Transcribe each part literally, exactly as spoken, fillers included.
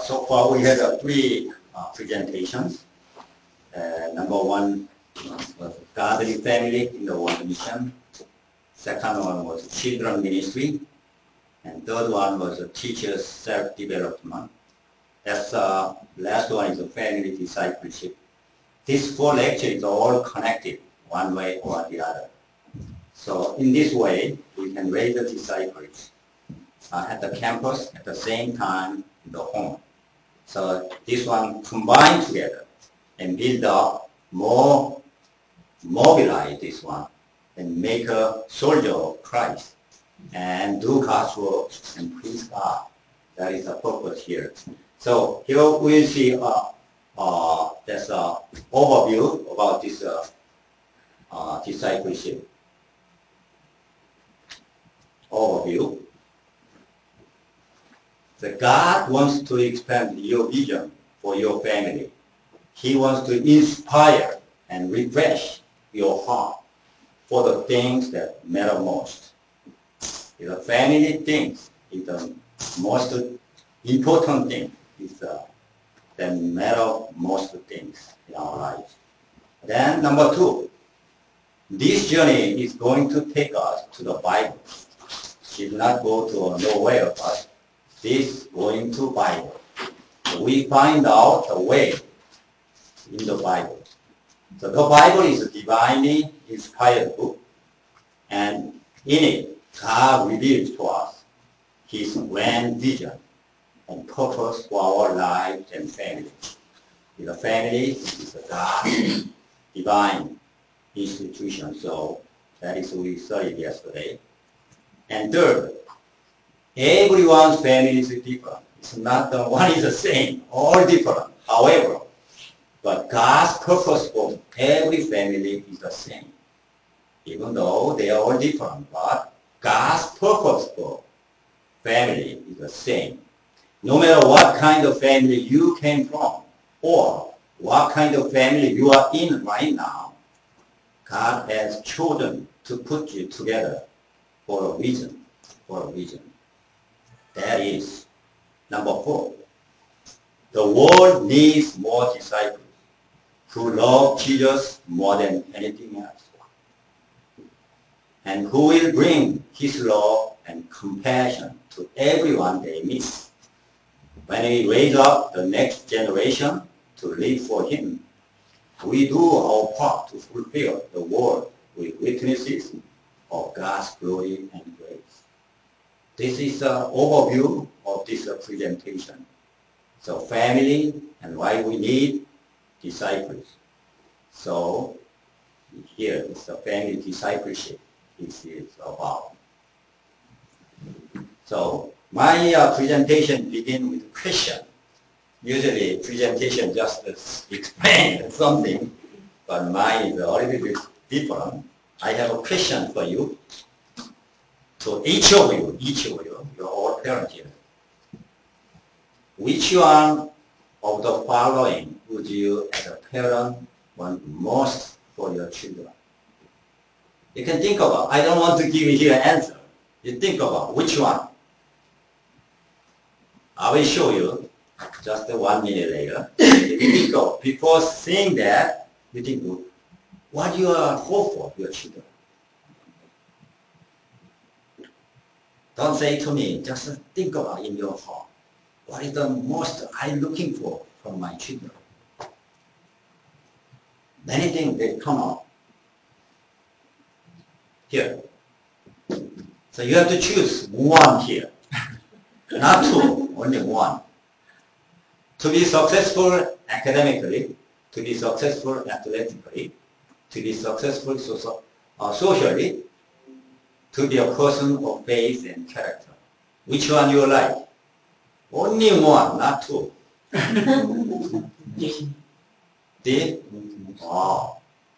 so far we had uh, three uh, presentations. Uh, number one uh, was godly family in the world mission. Second one was children ministry. And third one was uh, teachers self-development. That's uh, last one is a family discipleship. These four lectures are all connected one way or the other. So in this way, we can raise the disciples uh, at the campus at the same time in the home. So this one combined together and build up more, mobilize this one and make a soldier of Christ and do God's work and please God. That is the purpose here. So here we see uh, uh, there's an overview about this uh, uh, discipleship. Overview. The God wants to expand your vision for your family. He wants to inspire and refresh your heart for the things that matter most. The family things is the most important thing. Is the that matter most things in our lives. Then number two, this journey is going to take us to the Bible. It will not go to nowhere, but this going to Bible. We find out the way in the Bible. So the Bible is a divinely inspired book, and in it, God reveals to us His grand vision and purpose for our lives and family. The family is a God divine institution, so that is what we studied yesterday. And third, everyone's family is different. It's not the one is the same, all different. However, but God's purpose for every family is the same. Even though they are all different, but God's purpose for family is the same. No matter what kind of family you came from, or what kind of family you are in right now, God has chosen to put you together for a reason, for a reason. That is number four. The world needs more disciples who love Jesus more than anything else, and who will bring His love and compassion to everyone they meet. When we raise up the next generation to live for Him, we do our part to fulfill the world with witnesses of God's glory and grace. This is an overview of this presentation. So family and why we need disciples. So here is the family discipleship this is about. So my uh, presentation begins with a question. Usually presentation just explain something, but mine is a little bit different. I have a question for you. So each of you, each of you, you're all parents here. Which one of the following would you as a parent want most for your children? You can think about, I don't want to give you an answer. You think about which one. I will show you just one minute later. You think of, before saying that, you think, what you are hope for your children? Don't say to me, just think about in your heart. What is the most I'm looking for from my children? Many things they come out here. So you have to choose one here, not two, only one. To be successful academically, to be successful athletically, to be successful so, uh, socially, to be a person of faith and character. Which one you like? Only one, not two. D? Wow.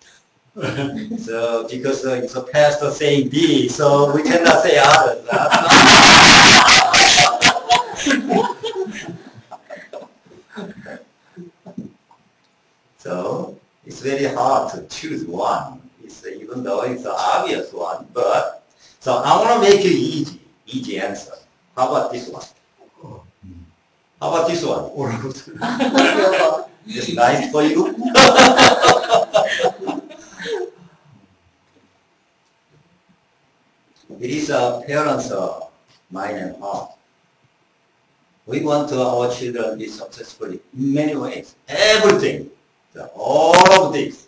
So because uh, it's a pastor saying D, so we cannot say others. So it's very hard to choose one. It's, even though it's an obvious one, but so I want to make it easy, easy answer. How about this one? How about this one? 오랑우탄. It's nice for you? It is a parent's uh, mind and heart. We want our children to be successful in many ways. Everything. All of this.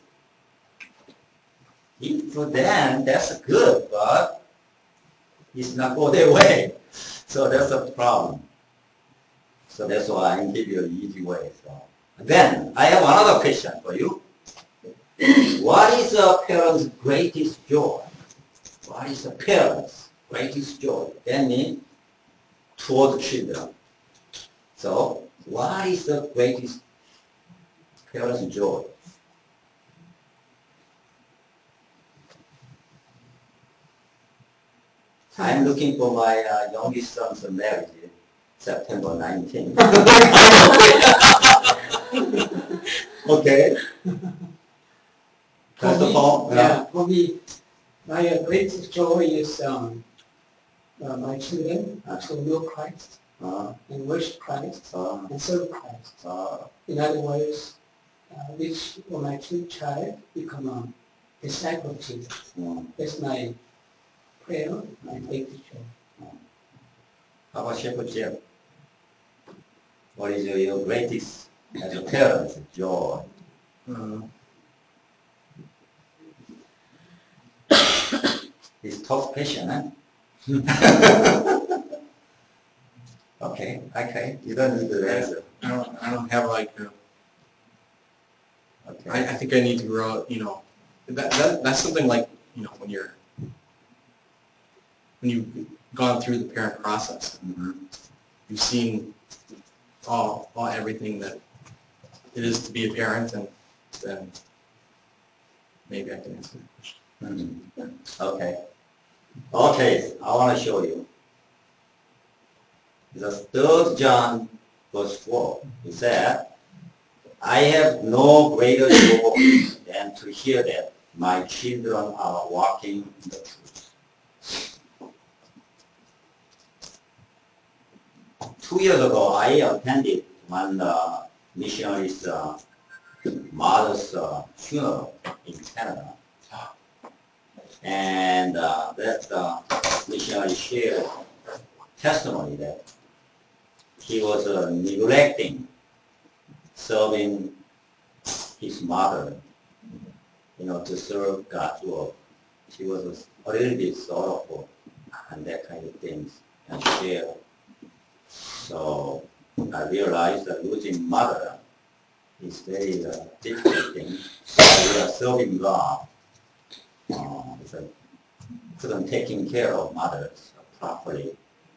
If then, that's good, but it's not go their way. So that's a problem. So that's why I give you an easy way. So. Then, I have another question for you. What is a parent's greatest joy? What is a parent's greatest joy? That means toward children. So, what is the greatest parent's joy? I'm looking for my uh, youngest son's marriage, September nineteenth. Okay. For First of me, all, yeah, for me, my uh, greatest joy is um, uh, my children to know Christ uh, and worship Christ uh, and serve Christ. uh, In other words, uh, which for my two child become a disciple of Jesus. uh, That's my prayer, my greatest joy. how about Shepherd Jeff? What is your, your greatest, as a parent, joy? Uh, It's tough question, huh? Okay, okay. You don't need to answer. I don't. I don't have like. A, Okay. I, I think I need to grow. You know, that, that that's something like you know when you're when you've gone through the parent process, Mm-hmm. you've seen all all everything that it is to be a parent, and then maybe I can answer the question. Mm-hmm. Okay. Okay, I want to show you. The third John verse four. It said, I have no greater joy than to hear that my children are walking in the truth. Two years ago, I attended one uh, missionary's uh, mother's uh, funeral in Canada. And uh, that uh, missionary shared testimony that he was uh, neglecting serving his mother, you know, to serve God's work. She was a little bit sorrowful and that kind of things and share. So I realized that losing mother is very uh, difficult thing. So we are serving God. Uh, so couldn't taking care of mothers properly.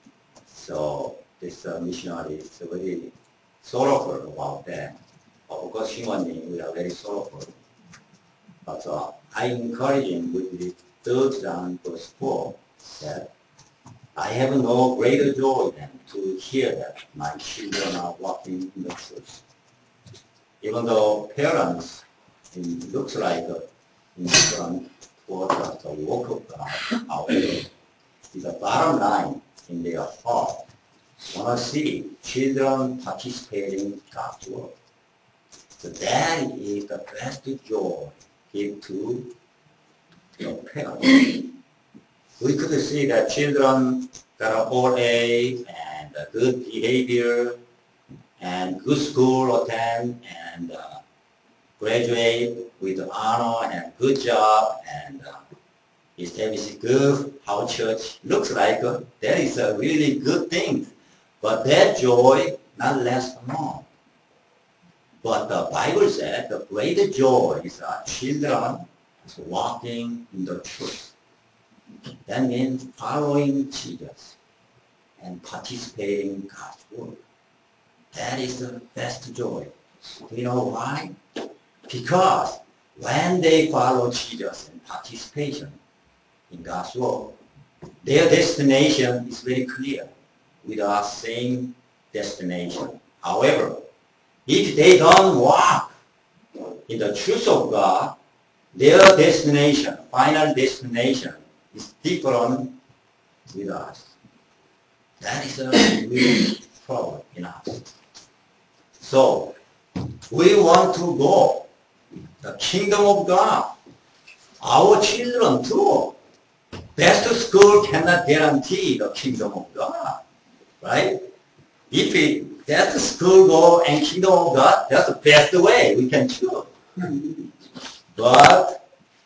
So this uh, missionary is very sorrowful about that. Of course, humanly, we are very sorrowful. But uh, I encourage him with the third John verse four that I have no greater joy than to hear that my children are walking in the truth. Even though parents, it looks like uh, in front toward uh, the work of God, however, the bottom line in their heart want to see children participating in God's work. So that is the best joy give to the parents. We could see that children that are all A and uh, good behavior and good school attend and uh, graduate with honor and good job and uh, establish good how church looks like. Uh, that is a really good thing. But that joy not last long. But the Bible said the greater joy is our children walking in the truth. That means following Jesus and participating in God's work. That is the best joy. Do you know why? Because when they follow Jesus and participation in God's work, their destination is very clear with our same destination. However, if they don't walk in the truth of God, their destination, final destination, is different with us. That is a real problem in us. So, we want to go the kingdom of God. Our children too. Best school cannot guarantee the kingdom of God, right? If we best school go and kingdom of God, that's the best way we can choose. But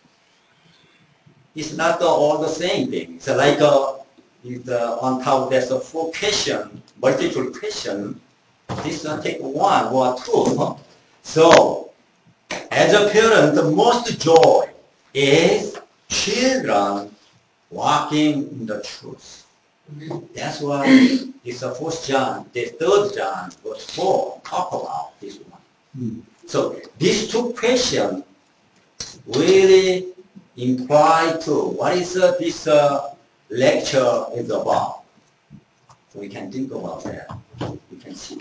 it's not the, all the same thing. It's like a, it's a, on top there's a four question, multiple question. This one take one or two. So, as a parent, the most joy is children walking in the truth. That's why it's the first John, the third John, verse four, talk about this one. Mm. So these two questions really imply to what is uh, this uh, lecture is about. So we can think about that. You can see.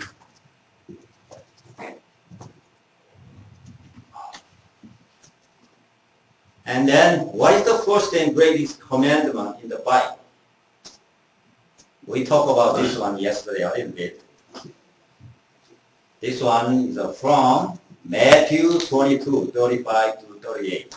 And then, what is the first and greatest commandment in the Bible? We talked about this one yesterday a little bit. This one is from Matthew twenty-two, thirty-five to thirty-eight.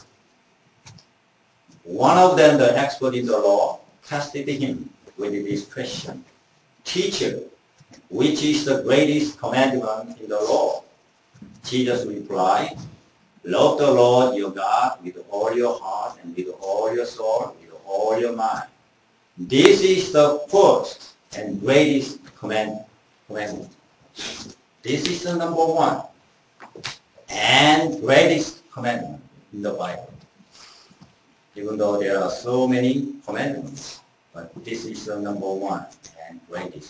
One of them, the expert in the law, tested him with this question. Teacher, which is the greatest commandment in the law? Jesus replied, love the Lord your God with all your heart and with all your soul, with all your mind. This is the first and greatest command, commandment. This is the number one and greatest commandment in the Bible. Even though there are so many commandments, but this is the number one and greatest.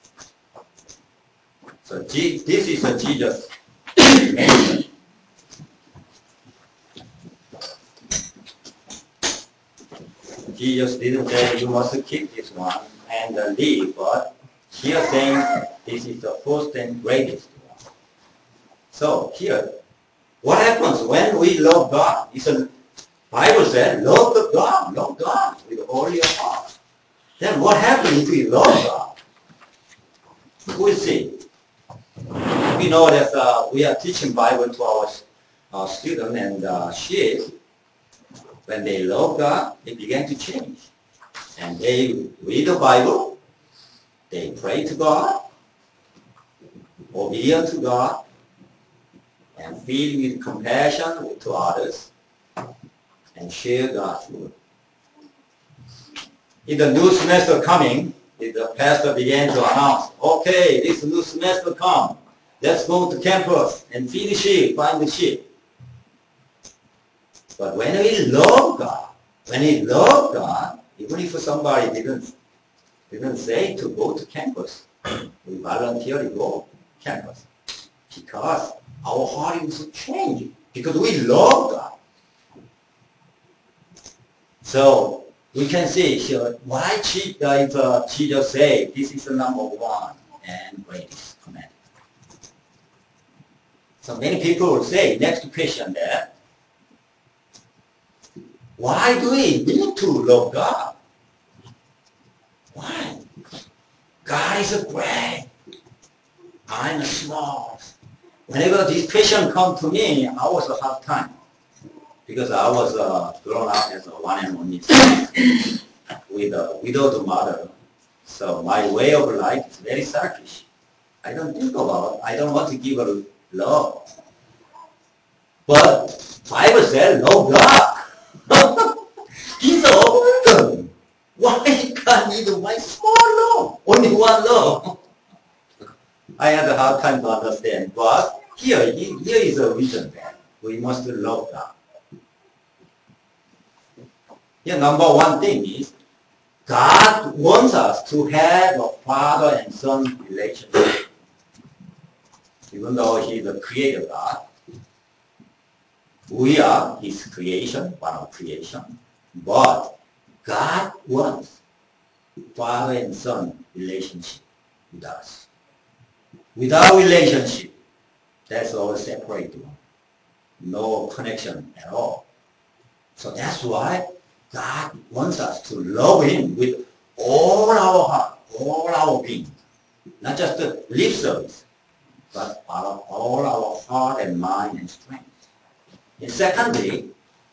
So this is a Jesus commandment. Jesus didn't say you must keep this one and uh, leave, but here saying this is the first and greatest one. So here, what happens when we love God? It's a Bible said, love the God, love God with all your heart. Then what happens if we love God? We'll see. We know that uh, we are teaching Bible to our uh, students, and uh, she, when they love God, they begin to change. And they read the Bible, they pray to God, obedient to God, and filled with compassion to others, and share God's word. In the new semester coming, the pastor began to announce, okay, this new semester come. Let's go to campus and feed the sheep, find the sheep. But when we love God, when we love God, even if somebody didn't, didn't say to go to campus, we voluntarily go to campus. Because our heart is changing. Because we love God. So we can see so why if, uh, Jesus say this is the number one and greatest commandment. So many people will say, next question there, why do we need to love God? Why? God is a great. I'm small. Whenever this question come to me, I was a hard time. Because I was uh, grown up as a one and only son with a widowed mother. So my way of life is very selfish. I don't think about it. I don't want to give a love. But Bible said, love God. He's abundant. Why can't need my small love? Only one love. I had a hard time to understand. But here, here is a reason that we must love God. Here, number one thing is, God wants us to have a father and son relationship. Even though He is a creator God, we are His creation, one of creation. But God wants father and son relationship with us. Without relationship, that's all separate one. No connection at all. So that's why God wants us to love Him with all our heart, all our being. Not just the lip service. but out of all our heart and mind and strength. And secondly,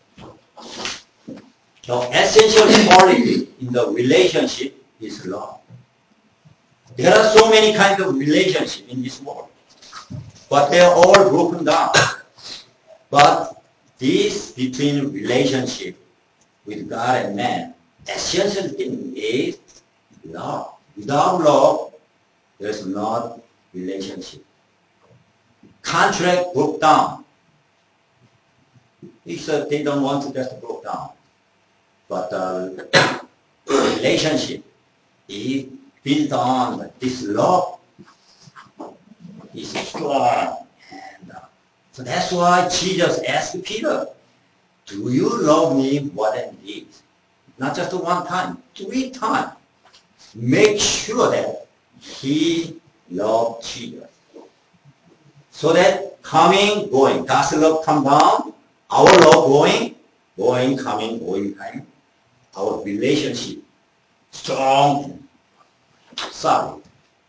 the essential quality in the relationship is love. There are so many kinds of relationships in this world, but they are all broken down. But this between relationship with God and man, essential thing is love. Without love, there's not relationship. Contract broke down. He said they don't want to just broke down. But uh, relationship is built on this love is strong. And uh, so that's why Jesus asked Peter, do you love me more than this? Not just one time, three times. Make sure that he loved Jesus. So that coming, going, God's love come down, our love going, going, coming, going, coming, our relationship strong and solid.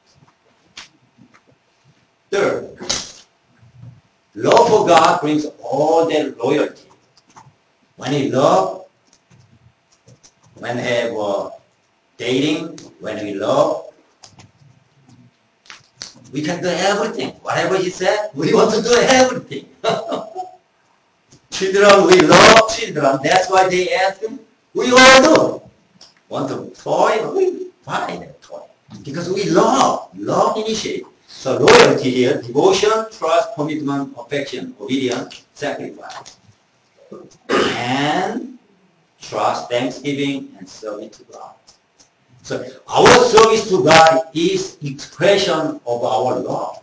Third, love for God brings all that loyalty. When we love, when we have uh, dating, when we love, we can do everything. Whatever he said, we want to do everything. Children, we love children. That's why they ask him. We all do. Want a toy? We buy that toy. Because we love. Love initiate. So loyalty here, devotion, trust, commitment, affection, obedience, sacrifice. And trust, thanksgiving, and service to God. So our service to God is expression of our love.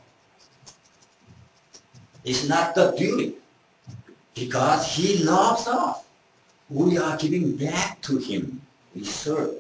It's not the duty. Because He loves us. We are giving back to Him. We serve.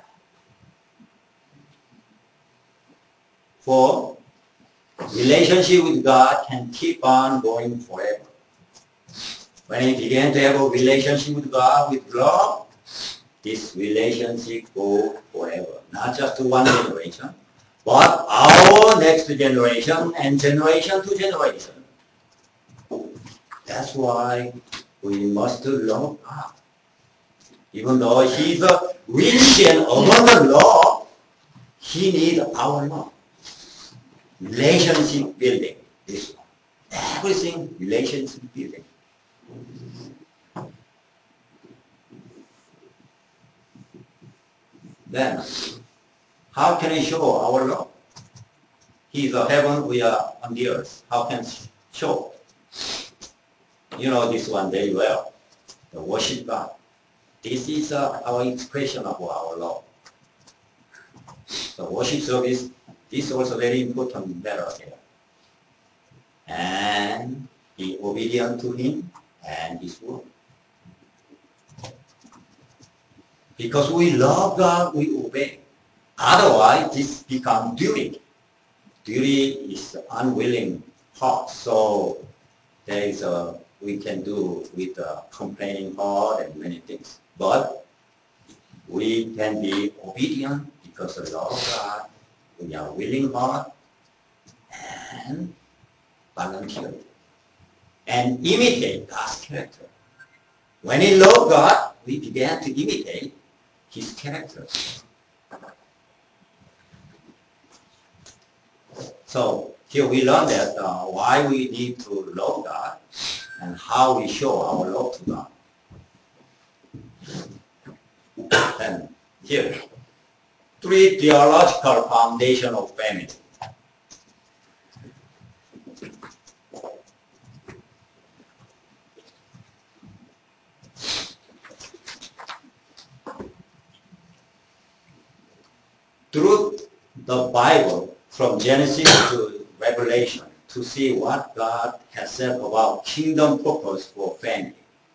For relationship with God can keep on going forever. When we begin to have a relationship with God with love, this relationship goes forever. Not just one generation, but our next generation and generation to generation. That's why we must love God. Even though He's a rich and abundant love, He needs our love. Relationship building. This one. Everything relationship building. Then, how can we show our love? He's a heaven, we are on the earth. How can we show? You know this one very well. The worship God. This is uh, our expression of our love. The worship service, this is also very important matter here. And be obedient to Him and His word. Because we love God, we obey. Otherwise, this becomes duty. Duty is unwilling heart. So there is a we can do with a complaining heart and many things. But we can be obedient because of love God. We are willing heart and volunteer and imitate God's character. When we love God, we began to imitate His character. So here we learn that uh, why we need to love God and how we show our love to God. And here, three theological foundation of family. Through the Bible, from Genesis to Revelation, to see what God has said about kingdom purpose for family.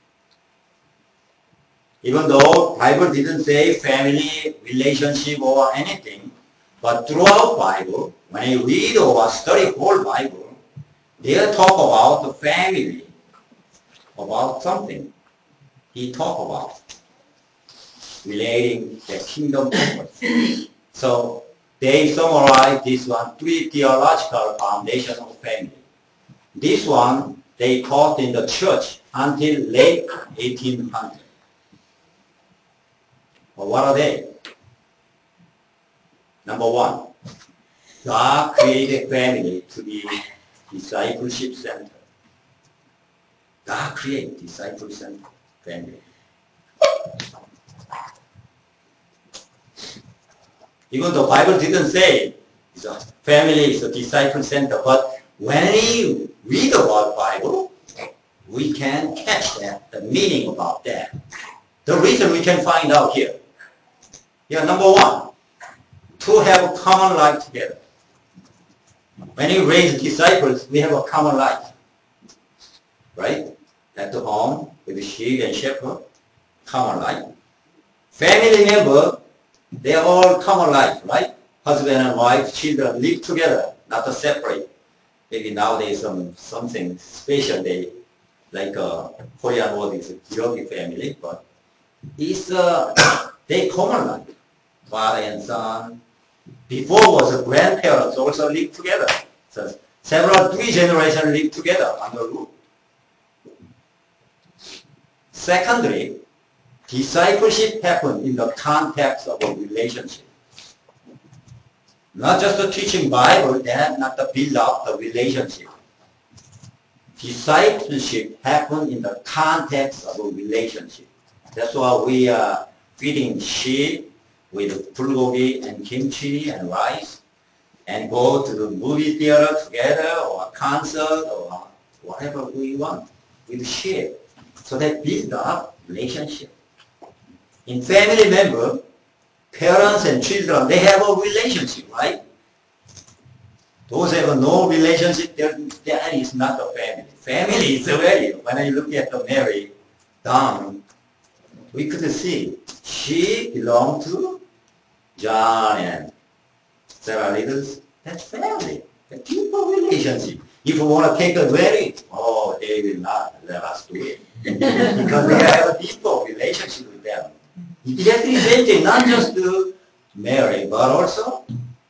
Even though Bible didn't say family, relationship or anything, but throughout Bible, when you read or study whole Bible, they talk about the family, about something. He talk about relating the kingdom purpose. So they summarize this one, three theological foundations of family. This one, they taught in the church until late eighteen hundred. Well, what are they? Number one, God created family to be discipleship center. God created discipleship center family. Even the Bible didn't say it's a family is a disciple center, but when we read about Bible, we can catch that, the meaning about that. The reason we can find out here. Yeah, number one, to have a common life together. When you raise disciples, we have a common life. Right? At the home, with the sheep and shepherd, common life. Family member, they are all common life, right? Husband and wife, children live together, not to separate. Maybe nowadays some something special, they like a Korean word is a Gyeonggi family, but it's uh, they common life. Father and son. Before was the grandparents also live together. So several three generations live together on the roof. Secondly, discipleship happens in the context of a relationship. Not just the teaching Bible, then not to build up the relationship. Discipleship happens in the context of a relationship. That's why we are feeding sheep with bulgogi and kimchi and rice, and go to the movie theater together or a concert or whatever we want with sheep. So that builds up relationship. In family member, parents and children, they have a relationship, right? Those have no relationship, that is not a family. Family is a value. When I look at the Mary down, we could see she belonged to John and Sarah Littles. That's family. A deeper relationship. If you want to take a wedding, oh, they will not let us do it. Because they have a deeper relationship with them. Exactly the same thing, not just to Mary, but also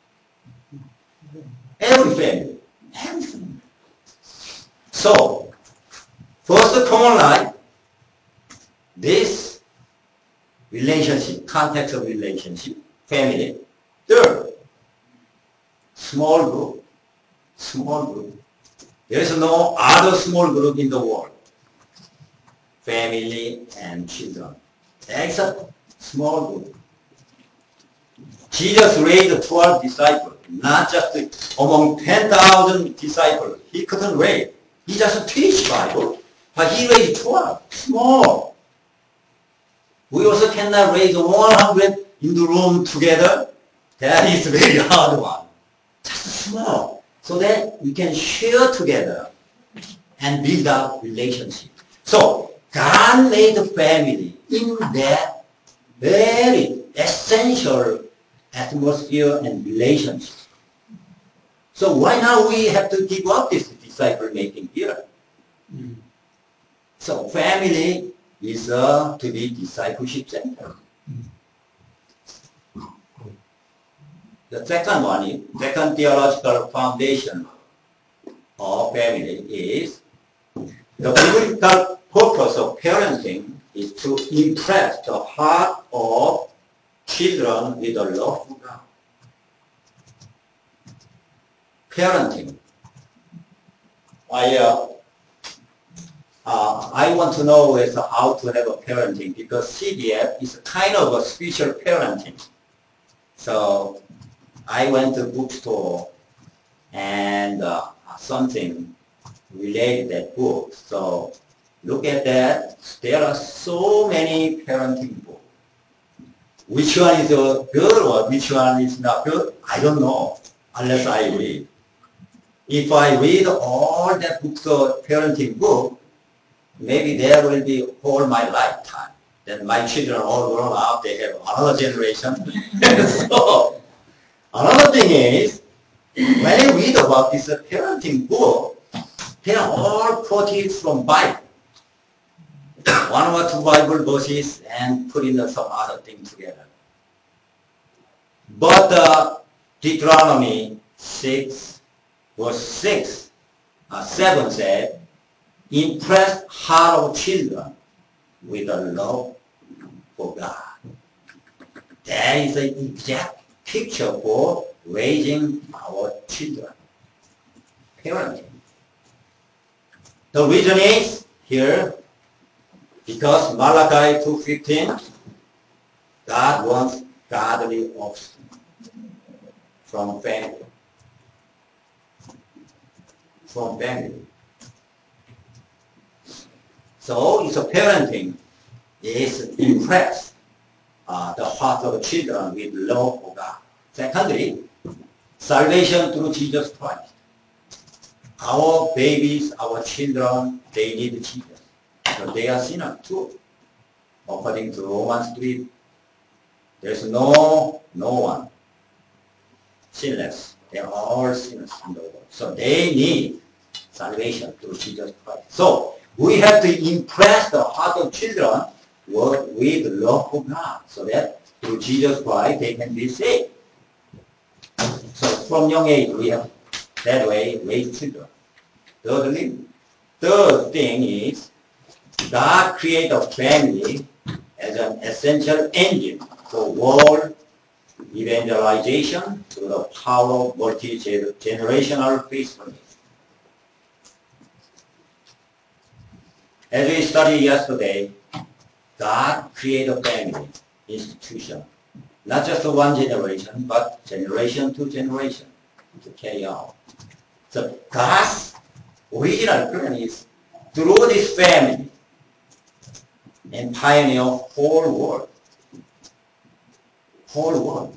every family. Every family. So, first the common life, this relationship, context of relationship, family. Third, small group. Small group. There is no other small group in the world. Family and children. Except small group. Jesus raised twelve disciples, not just among ten thousand disciples. He couldn't raise. He just teach Bible, but he raised twelve. Small. We also cannot raise one hundred in the room together. That is a very hard one. Just small. So that we can share together and build up relationship. So God made the family in that very essential atmosphere and relationship. So why now we have to give up this disciple making here? Mm. So family is uh, to be discipleship center. Mm. The second one is, second theological foundation of family is the biblical purpose of parenting is to impress the heart of children with a love for God. Parenting. I, uh, uh, I want to know is how to have a parenting because C B F is a kind of a spiritual parenting. So I went to bookstore and uh, something related that book. So look at that. There are so many parenting books. Which one is uh, good or which one is not good? I don't know unless I read. If I read all the books of parenting book, maybe there will be all my lifetime. Then my children are all grown up, they have another generation. So another thing is, when you read about this uh, parenting book, they are all quoted from Bible. One or two Bible verses and put in uh, some other thing together. But uh, Deuteronomy six, verse six, uh, seven said, impress heart of children with a love for God. That is an exact picture for raising our children. Parenting. The reason is here, because Malachi two fifteen, God wants godly offspring from family. From family. So it's a parenting is impress uh, the heart of children with love for God. Secondly, salvation through Jesus Christ. Our babies, our children, they need Jesus. So they are sinners too. According to Romans three, there's no, no one sinless. They are all sinners in the world. So they need salvation through Jesus Christ. So we have to impress the heart of children with love for God, so that through Jesus Christ they can be saved. So from young age we have that way raised children. Thirdly, third thing is God created a family as an essential engine for world evangelization through the power of multi-generational faithfulness. As we studied yesterday, God created a family institution, not just one generation, but generation to generation to carry out. So God's original plan is through this family and pioneer whole world. Whole world.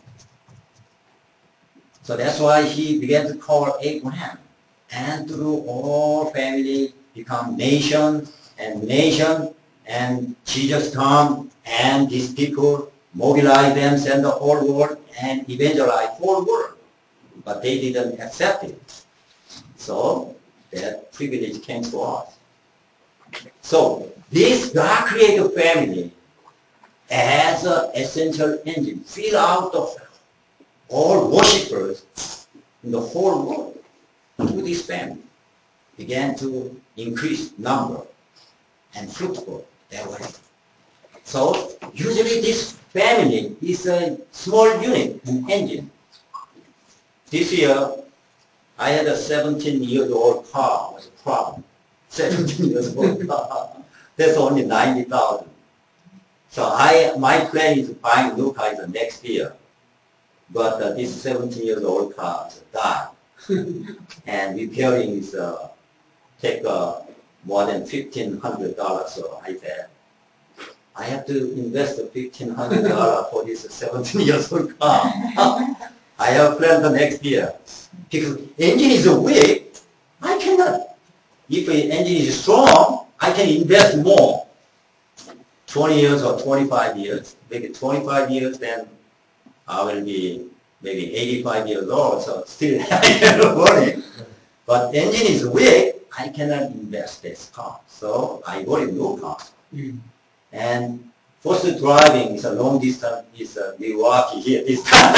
So that's why he began to call Abraham. And through all family become nation and nation, and Jesus come and these people mobilize them, send the whole world and evangelize whole world. But they didn't accept it. So that privilege came to us. So this God created family as an essential engine, fill out of all worshippers in the whole world to this family began to increase number and fruitful that way. So usually this family is a small unit, an engine. This year I had a seventeen year old car was a problem. seventeen years old car. That's only ninety thousand. So I my plan is buying new car is next year. But uh, this seventeen years old car died. And repairing is uh, take uh, more than fifteen hundred dollars. So I said, I have to invest fifteen hundred dollars for this seventeen years old car. I have a plan for next year. Because engine is weak, I cannot. If the engine is strong, I can invest more. twenty years or twenty-five years. Maybe twenty-five years, then I will be maybe eighty-five years old, so still I have money. But engine is weak, I cannot invest this car. So I bought a new car. Mm. And first driving is a long distance, is a Milwaukee here. This time.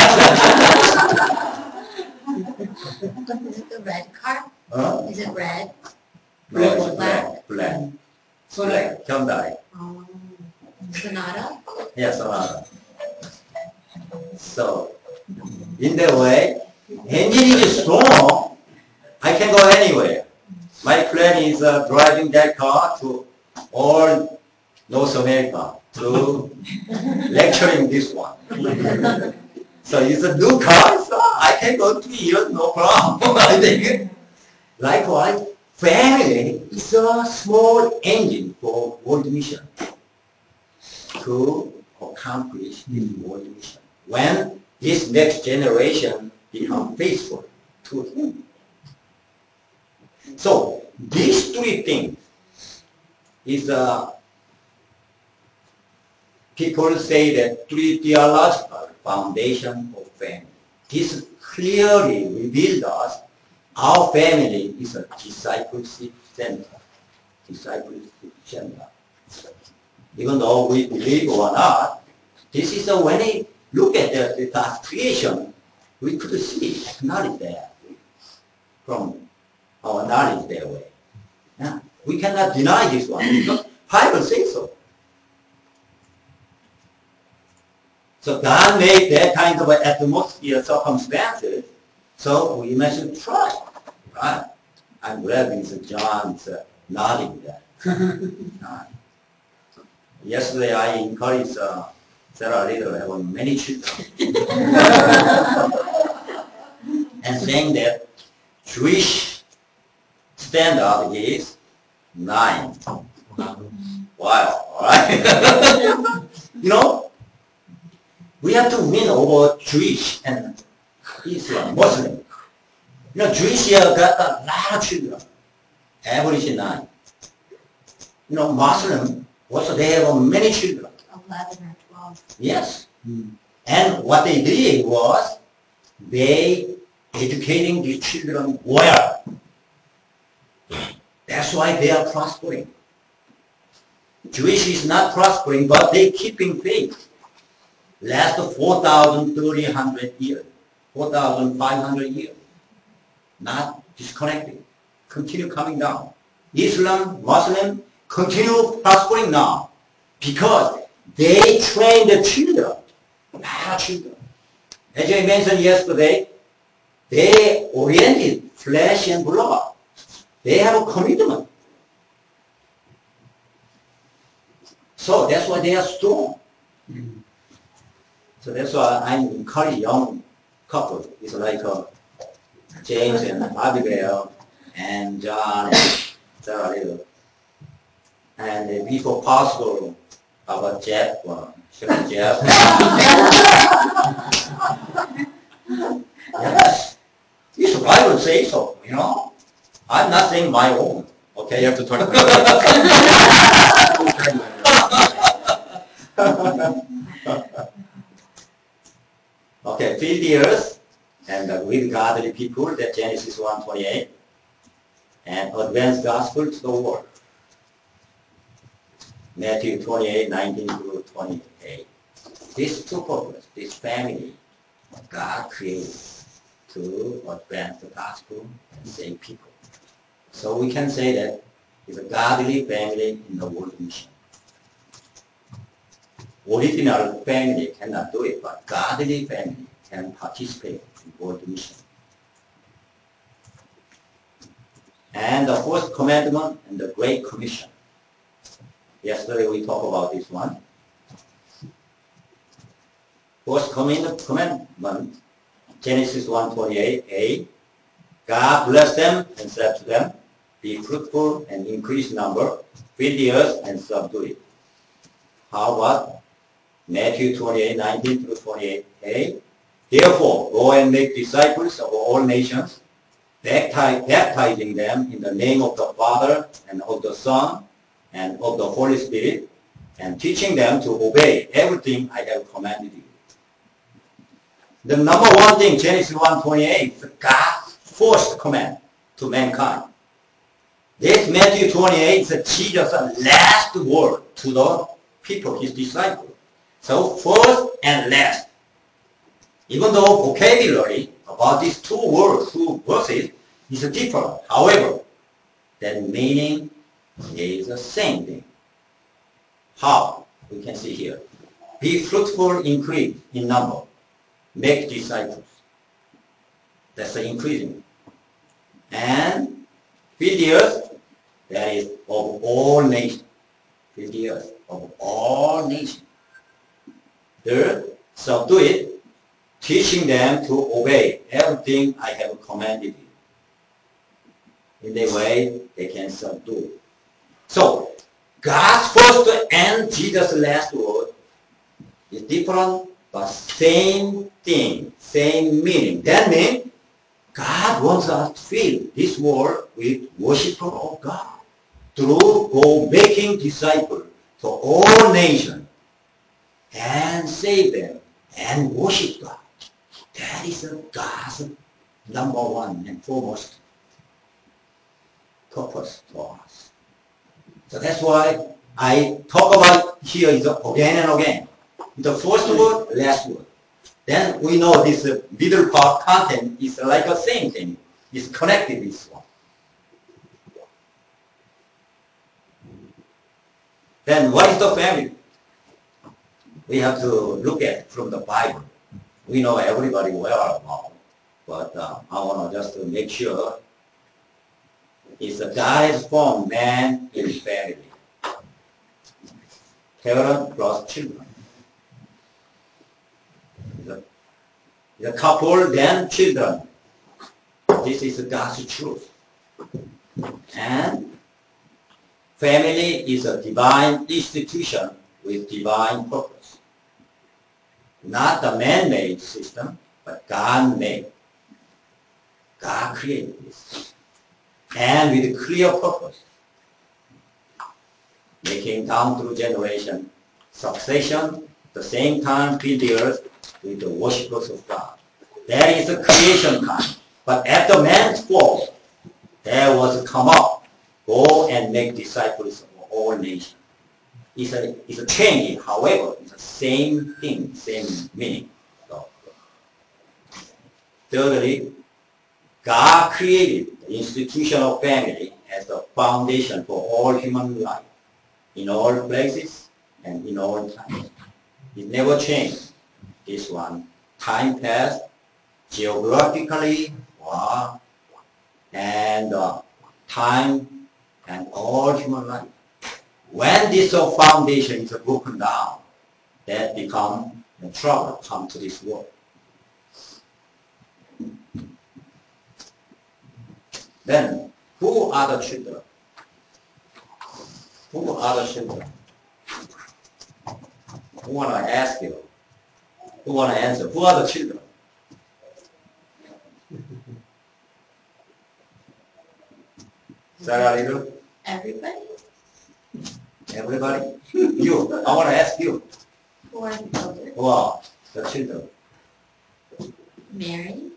Is it the red car? Huh? Is it red? No, it's black. Black. Black. Black. Hyundai. Um, Sonata? Yeah, Sonata. So, in that way, engine is strong. I can go anywhere. My plan is uh, driving that car to all North America, to lecturing this one. So it's a new car, so I can go three years, no problem. I think. Likewise, family is a small engine for world mission to accomplish this world mission. When this next generation become faithful to him. So these three things is uh, people say that three theological foundation of family. This clearly reveals us our family is a discipleship center. Discipleship center. Even though we believe or not, this is a when we look at the, the God's creation, We could see, acknowledge that from our knowledge that way. Yeah. We cannot deny this one because Bible says so. So God made that kind of an atmosphere, circumstances. So we mentioned try. Right? I'm glad Mister John's uh, nodding that. uh, yesterday I encouraged uh, Sarah Little to have many children. And saying that Jewish standard is nine. Wow, alright? You know, we have to win over Jewish and Islam, Muslim. You know, Jewish here got a lot of children. Average nine. You know, Muslim, also they have many children. eleven or twelve. Yes. Mm. And what they did was, they educating these children well. That's why they are prospering. Jewish is not prospering, but they keeping faith. Last four thousand three hundred years, four thousand five hundred years. Not disconnecting. Continue coming down. Islam, Muslim, continue prospering now. Because they train the children. Not children. As I mentioned yesterday, they oriented flesh and blood. They have a commitment. So that's why they are strong. Mm-hmm. So that's why I encourage young couples. It's like uh, James and Abigail and John and Sarah Little. And if before possible, about Jeff, well, Shepherd Jeff. Yes. This Bible says so, you know. I'm not saying my own. Okay. You have to talk about it. Okay, fill the earth and uh, with godly people, that Genesis one twenty-eight, and advance gospel to the world. Matthew twenty-eight, nineteen through twenty-eight. This two purpose, this family, God created to advance the gospel and save people. So we can say that it's a godly family in the world mission. Original family cannot do it, but godly family can participate in world mission. And the first commandment and the Great Commission. Yesterday we talked about this one. First commandment, Genesis one twenty-eight, A. God blessed them and said to them, be fruitful and increase number, fill the earth and subdue it. How about Matthew twenty-eight, nineteen through twenty-eight, A. Therefore, go and make disciples of all nations, baptizing them in the name of the Father and of the Son and of the Holy Spirit, and teaching them to obey everything I have commanded you. The number one thing, Genesis one twenty-eight, is God's first command to mankind. This Matthew twenty-eight is Jesus' last word to the people, his disciples. So first and last. Even though vocabulary about these two words, two verses, is different. However, the meaning is the same thing. How? We can see here. Be fruitful, increase in number. Make disciples. That's the increasing. And fill the earth, that is of all nations. Fill the earth of all nations. Third, subdue it, teaching them to obey everything I have commanded you. In the way they can subdue. So, God's first and Jesus' last word is different, but same thing, same meaning. That means God wants us to fill this world with worshippers of God through go making disciples to all nations and save them and worship God. That is God's number one and foremost purpose for us. So that's why I talk about here is again and again. The first word, last word. then we know this uh, middle part content is like the same thing. It's connected with this one. Then what is the family? We have to look at from the Bible. We know everybody well now, but uh, I want to just to make sure it's a God has formed man in family. Parent plus children. The, the couple, then children. This is God's truth. And family is a divine institution with divine purpose. Not a man-made system, but God-made. God created this. And with a clear purpose. Making down through generation succession, the same time fill the earth with the worshippers of God. That is a creation time. But after man's fall, there was a come up, go and make disciples of all nations. It's a, it's a change, however, it's the same thing, same meaning. So, thirdly, God created the institution of family as the foundation for all human life, in all places and in all times. It never changed, this one. Time passed, geographically, wow, and uh, time and all human life. When this uh, foundation is broken down, that become the trouble come to this world. Then, who are the children? Who are the children? Who want to ask you? Who want to answer? Who are the children? Sarah Little? Everybody? Everybody? You. I want to ask you. Who are the children? Who are the children? Mary?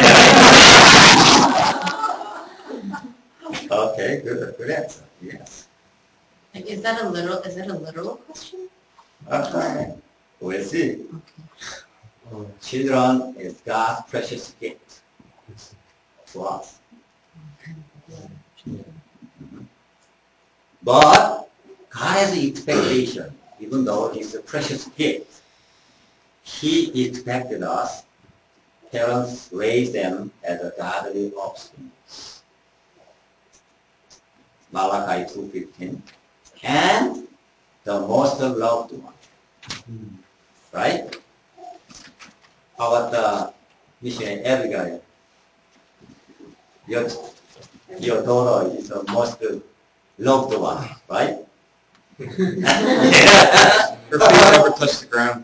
Okay, good, good answer. Yes. Like, is that a literal, is that a literal question? Okay. We'll see. Children is God's precious gift to us. But God has an expectation, even though it's a precious gift. He expected us, parents, raise them as a godly offspring. Malachi two fifteen. And the most loved one. Right? How about the missionary Abigail? Your, your daughter is the most loved one, right? Her feet never touch the ground.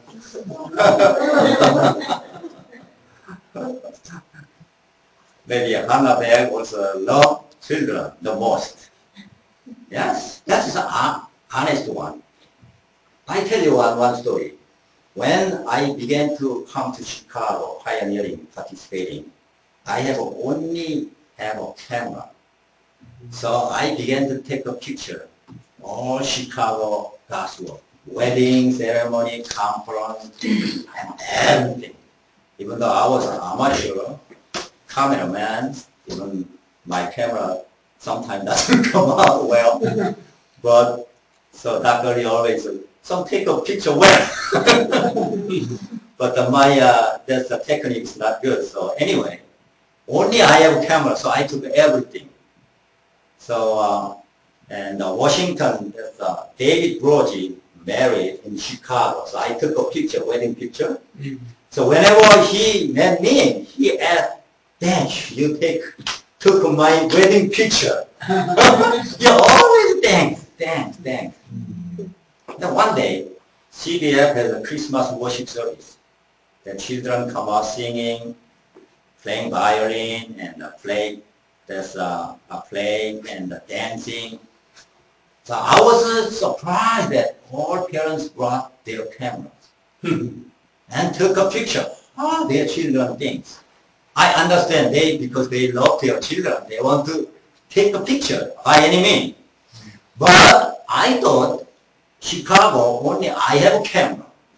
Maybe Hannah Bear also loved children the most. Yes, that is an honest one. I tell you one, one story. When I began to come to Chicago, pioneering, participating, I have only have a camera. So I began to take a picture. All Chicago gospel, wedding ceremony, conference, and everything. Even though I was an amateur cameraman, even my camera sometimes doesn't come out well. But so Doctor Lee always said, some take a picture well. But uh, my uh, that's the technique is not good. So anyway, only I have a camera, so I took everything. So uh, and uh, Washington, that's, uh, David Brody married in Chicago. So I took a picture, wedding picture. Mm-hmm. So whenever he met me, he asked, "Dad, you take took my wedding picture." You always thanks, thanks, thanks. Mm-hmm. Then one day, C B F has a Christmas worship service. The children come out singing, playing violin, and uh, play. There's uh, a play and uh, dancing. So I was uh, surprised that all parents brought their cameras and took a picture of their children things. I understand they, because they love their children, they want to take a picture by any means. But I thought Chicago, only I have a camera.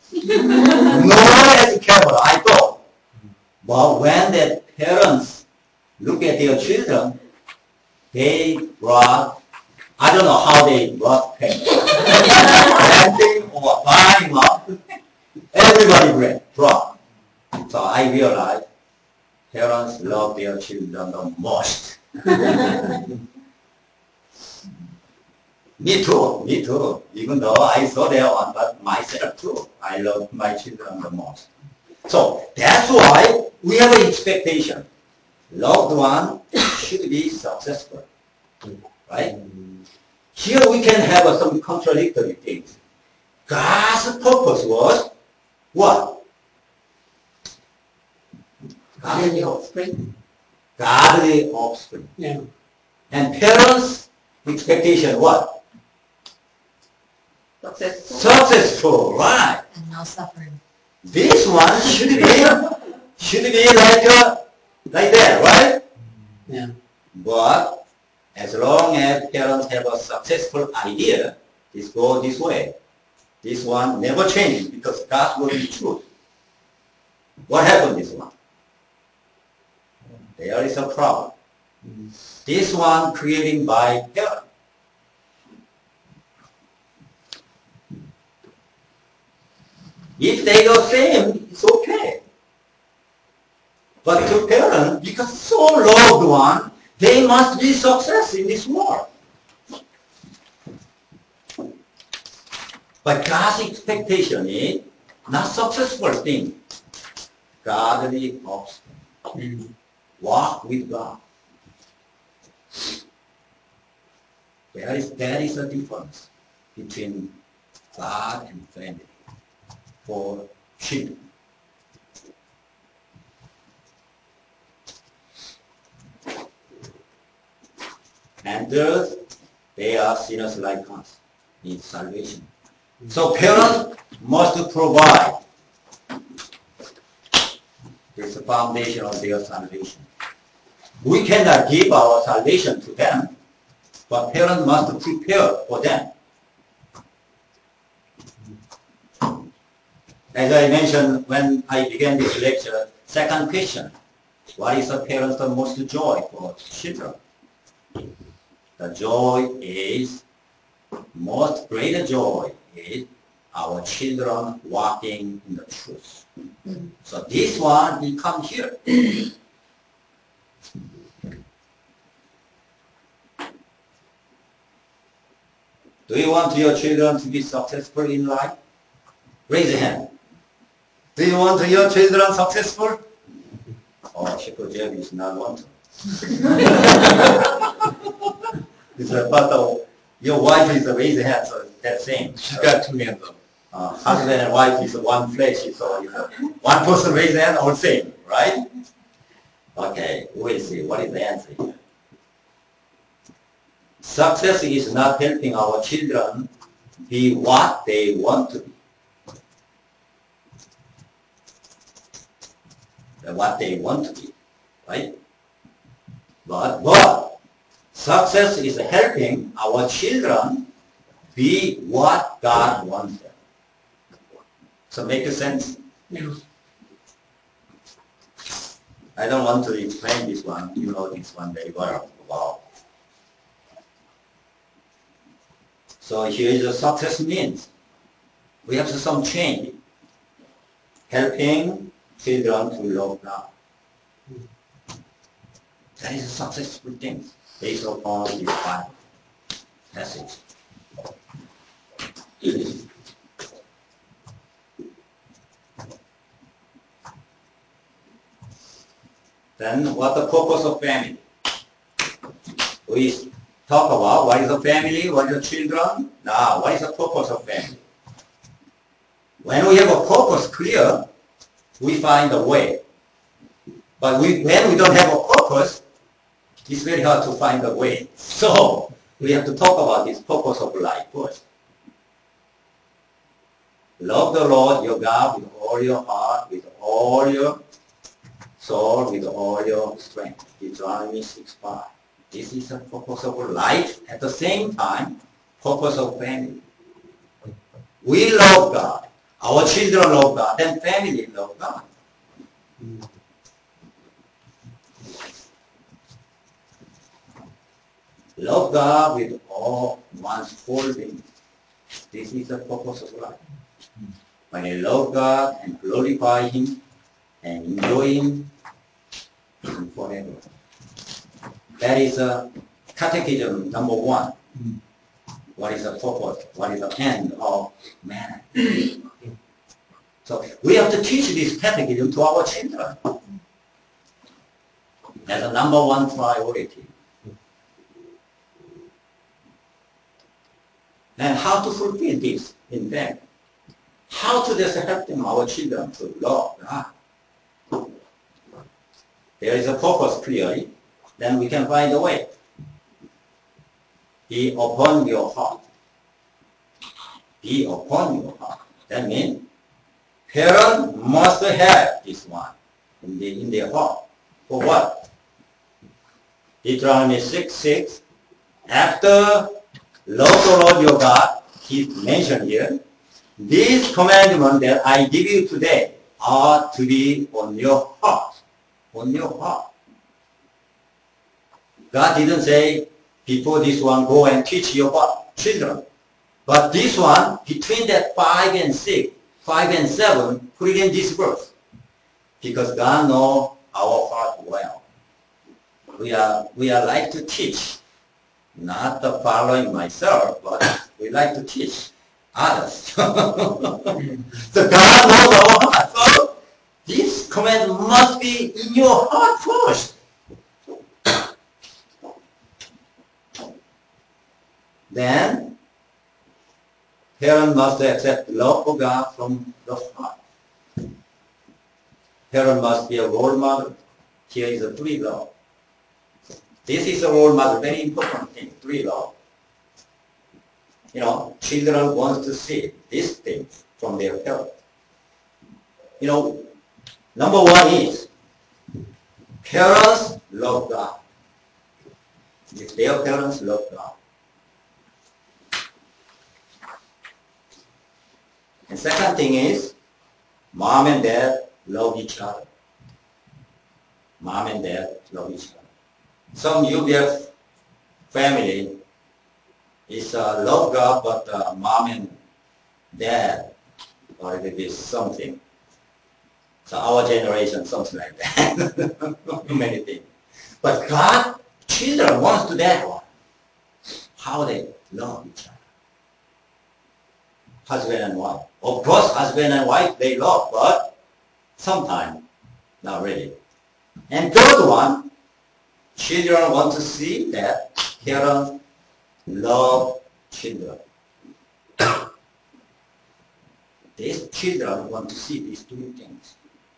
Not as careful, I thought. But when the parents look at their children, they brought, I don't know how they brought penguins. Renting or buying up, everybody brought. brought. So I realized parents love their children the most. Me too, me too. Even though I saw their one, but myself too. I love my children the most. So that's why we have an expectation. Loved one should be successful, right? Here we can have some contradictory things. God's purpose was what? Godly offspring. Godly offspring. Yeah. And parents' expectation what? Successful. Successful, right? And no suffering. This one should be should be like uh, like that, right? Yeah. But as long as parents have a successful idea, this goes this way. This one never changes because God's word is truth. What happened this one? There is a problem. This one creating by parents. If they go same, it's okay. But to parents, because so loved one, they must be success in this world. But God's expectation is not successful thing. Godly offspring. Walk with God. There is, there is a difference between God and family for children. And third, they are sinners like us, need salvation. So parents must provide this foundation of their salvation. We cannot give our salvation to them, but parents must prepare for them. As I mentioned when I began this lecture, second question, what is the parents' the most joy for children? The joy is, most greater joy is our children walking in the truth. Mm-hmm. So this one, he come here. Do you want your children to be successful in life? Raise your hand. Do you want your children successful? Oh, Chico Jeb is not want to. It's a part of, your wife is a raise your hand, so that's same. She's got two hands up. Uh, husband and wife is one flesh, so you know, one person raise their hand, all same, right? Okay, we'll see. What is the answer here? Success is not helping our children be what they want to be. What they want to be, right? But, but success is helping our children be what God wants them. So make sense? Yeah. I don't want to explain this one. You know this one very well. Wow. So here is what success means. We have some change. Helping children to love God. That is a successful thing based upon this Bible passage. Then what the purpose of family? We talk about what is a family, what is a children. Now, what is the purpose of family? When we have a purpose clear, we find a way. But we, when we don't have a purpose, it's very hard to find a way. So we have to talk about this purpose of life first. Love the Lord your God with all your heart, with all your soul, with all your strength. Deuteronomy six five. This is the purpose of life. At the same time, purpose of family. We love God. our children love God, then family love God. Love God with all one's whole being. This is the purpose of life. When you love God and glorify Him and enjoy Him forever. That is a catechism number one. What is the purpose? What is the end of man? So we have to teach this catechism to our children. That's the number one priority. And how to fulfill this in them? How to just help them, our children, to love God? There is a purpose clearly, then we can find a way. Be upon your heart. Be upon your heart. That means parents must have this one in, the, in their heart. For what? Deuteronomy six six. After love the Lord your God, He mentioned here, these commandments that I give you today are to be on your heart. On your heart. God didn't say, before this one, go and teach your children. But this one, between that five and six, five and seven, put it in this verse. Because God knows our heart well. We are, we are like to teach. Not the following myself, but we like to teach others. So God knows our heart. So this command must be in your heart first. Then, parents must accept love for God from the heart. Parent must be a role model. Here is a three law. This is a role model, very important thing, three law. You know, children want to see these things from their parents. You know, number one is, parents love God. If their parents love God. And second thing is, mom and dad love each other. Mom and dad love each other. Some U B F family is uh, love God, but uh, mom and dad are a little bit something. So our generation, something like that. Many things. But God, children wants to that one. How they love each other. Husband and wife. Of course, husband and wife, they love, but sometimes not really. And third one, children want to see that parents love children. These children want to see these two things.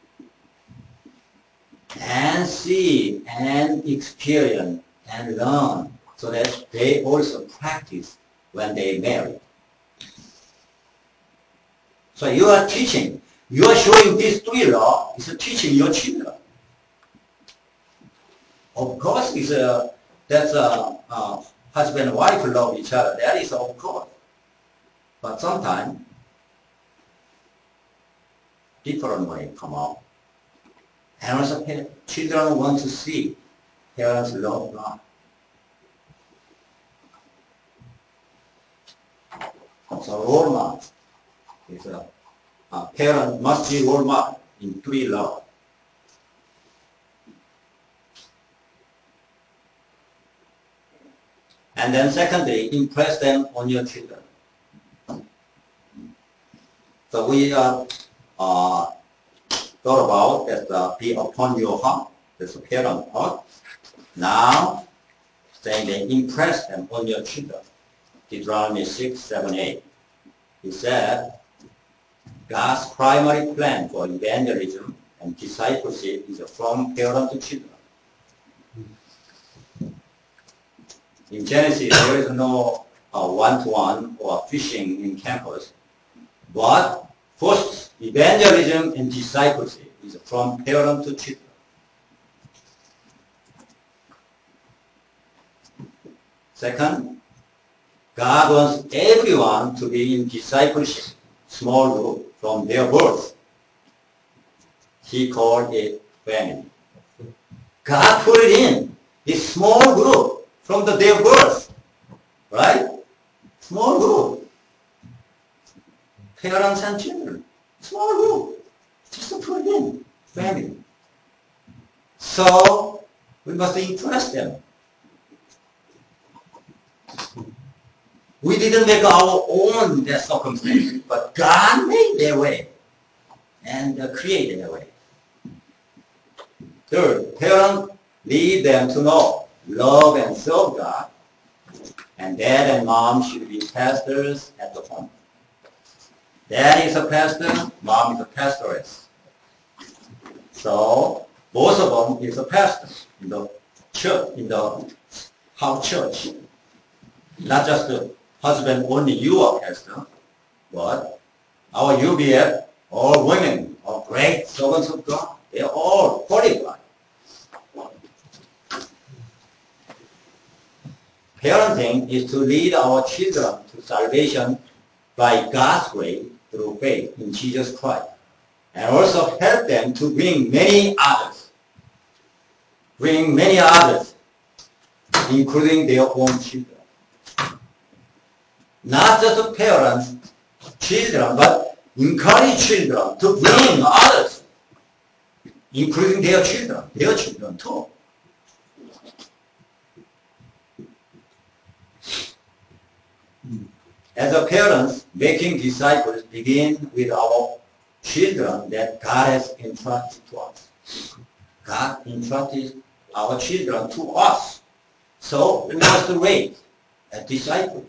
And see and experience and learn so that they also practice when they marry. So you are teaching, you are showing these three laws, is teaching your children. Of course, it's a, that's a, a husband and wife love each other. That is of course. But sometimes, different way come out. And also children want to see parents love God. So role model is a, a parent must be role model in three laws. And then secondly, impress them on your children. So we uh, uh, thought about that uh, be upon your heart, that's a parent heart. Now, saying they impress them on your children. Deuteronomy six, seven, eight. He said, God's primary plan for evangelism and discipleship is from parent to children. In Genesis, there is no uh, one-to-one or fishing in campus, but first, evangelism and discipleship is from parent to children. Second, God wants everyone to be in discipleship, small group, from their birth. He called it family. God put it in this small group from the, their birth, right? Small group. Parents and children. Small group. Just to put it in. Family. So, we must impress them. We didn't make our own their circumstances, but God made their way and uh, created their way. Third, parents lead them to know, love, and serve God. And dad and mom should be pastors at the home. Dad is a pastor, mom is a pastoress. So both of them is a pastor in the church, in the house church. Not just the husband, only you are pastor, but our U B F, all women are great servants of God. They are all qualified. Parenting is to lead our children to salvation by God's way through faith in Jesus Christ, and also help them to bring many others, bring many others, including their own children. Not just the parents, children, but encourage children to bring others, including their children, their children too. As a parents, making disciples begin with our children that God has entrusted to us. God entrusted our children to us. So we must raise a disciple.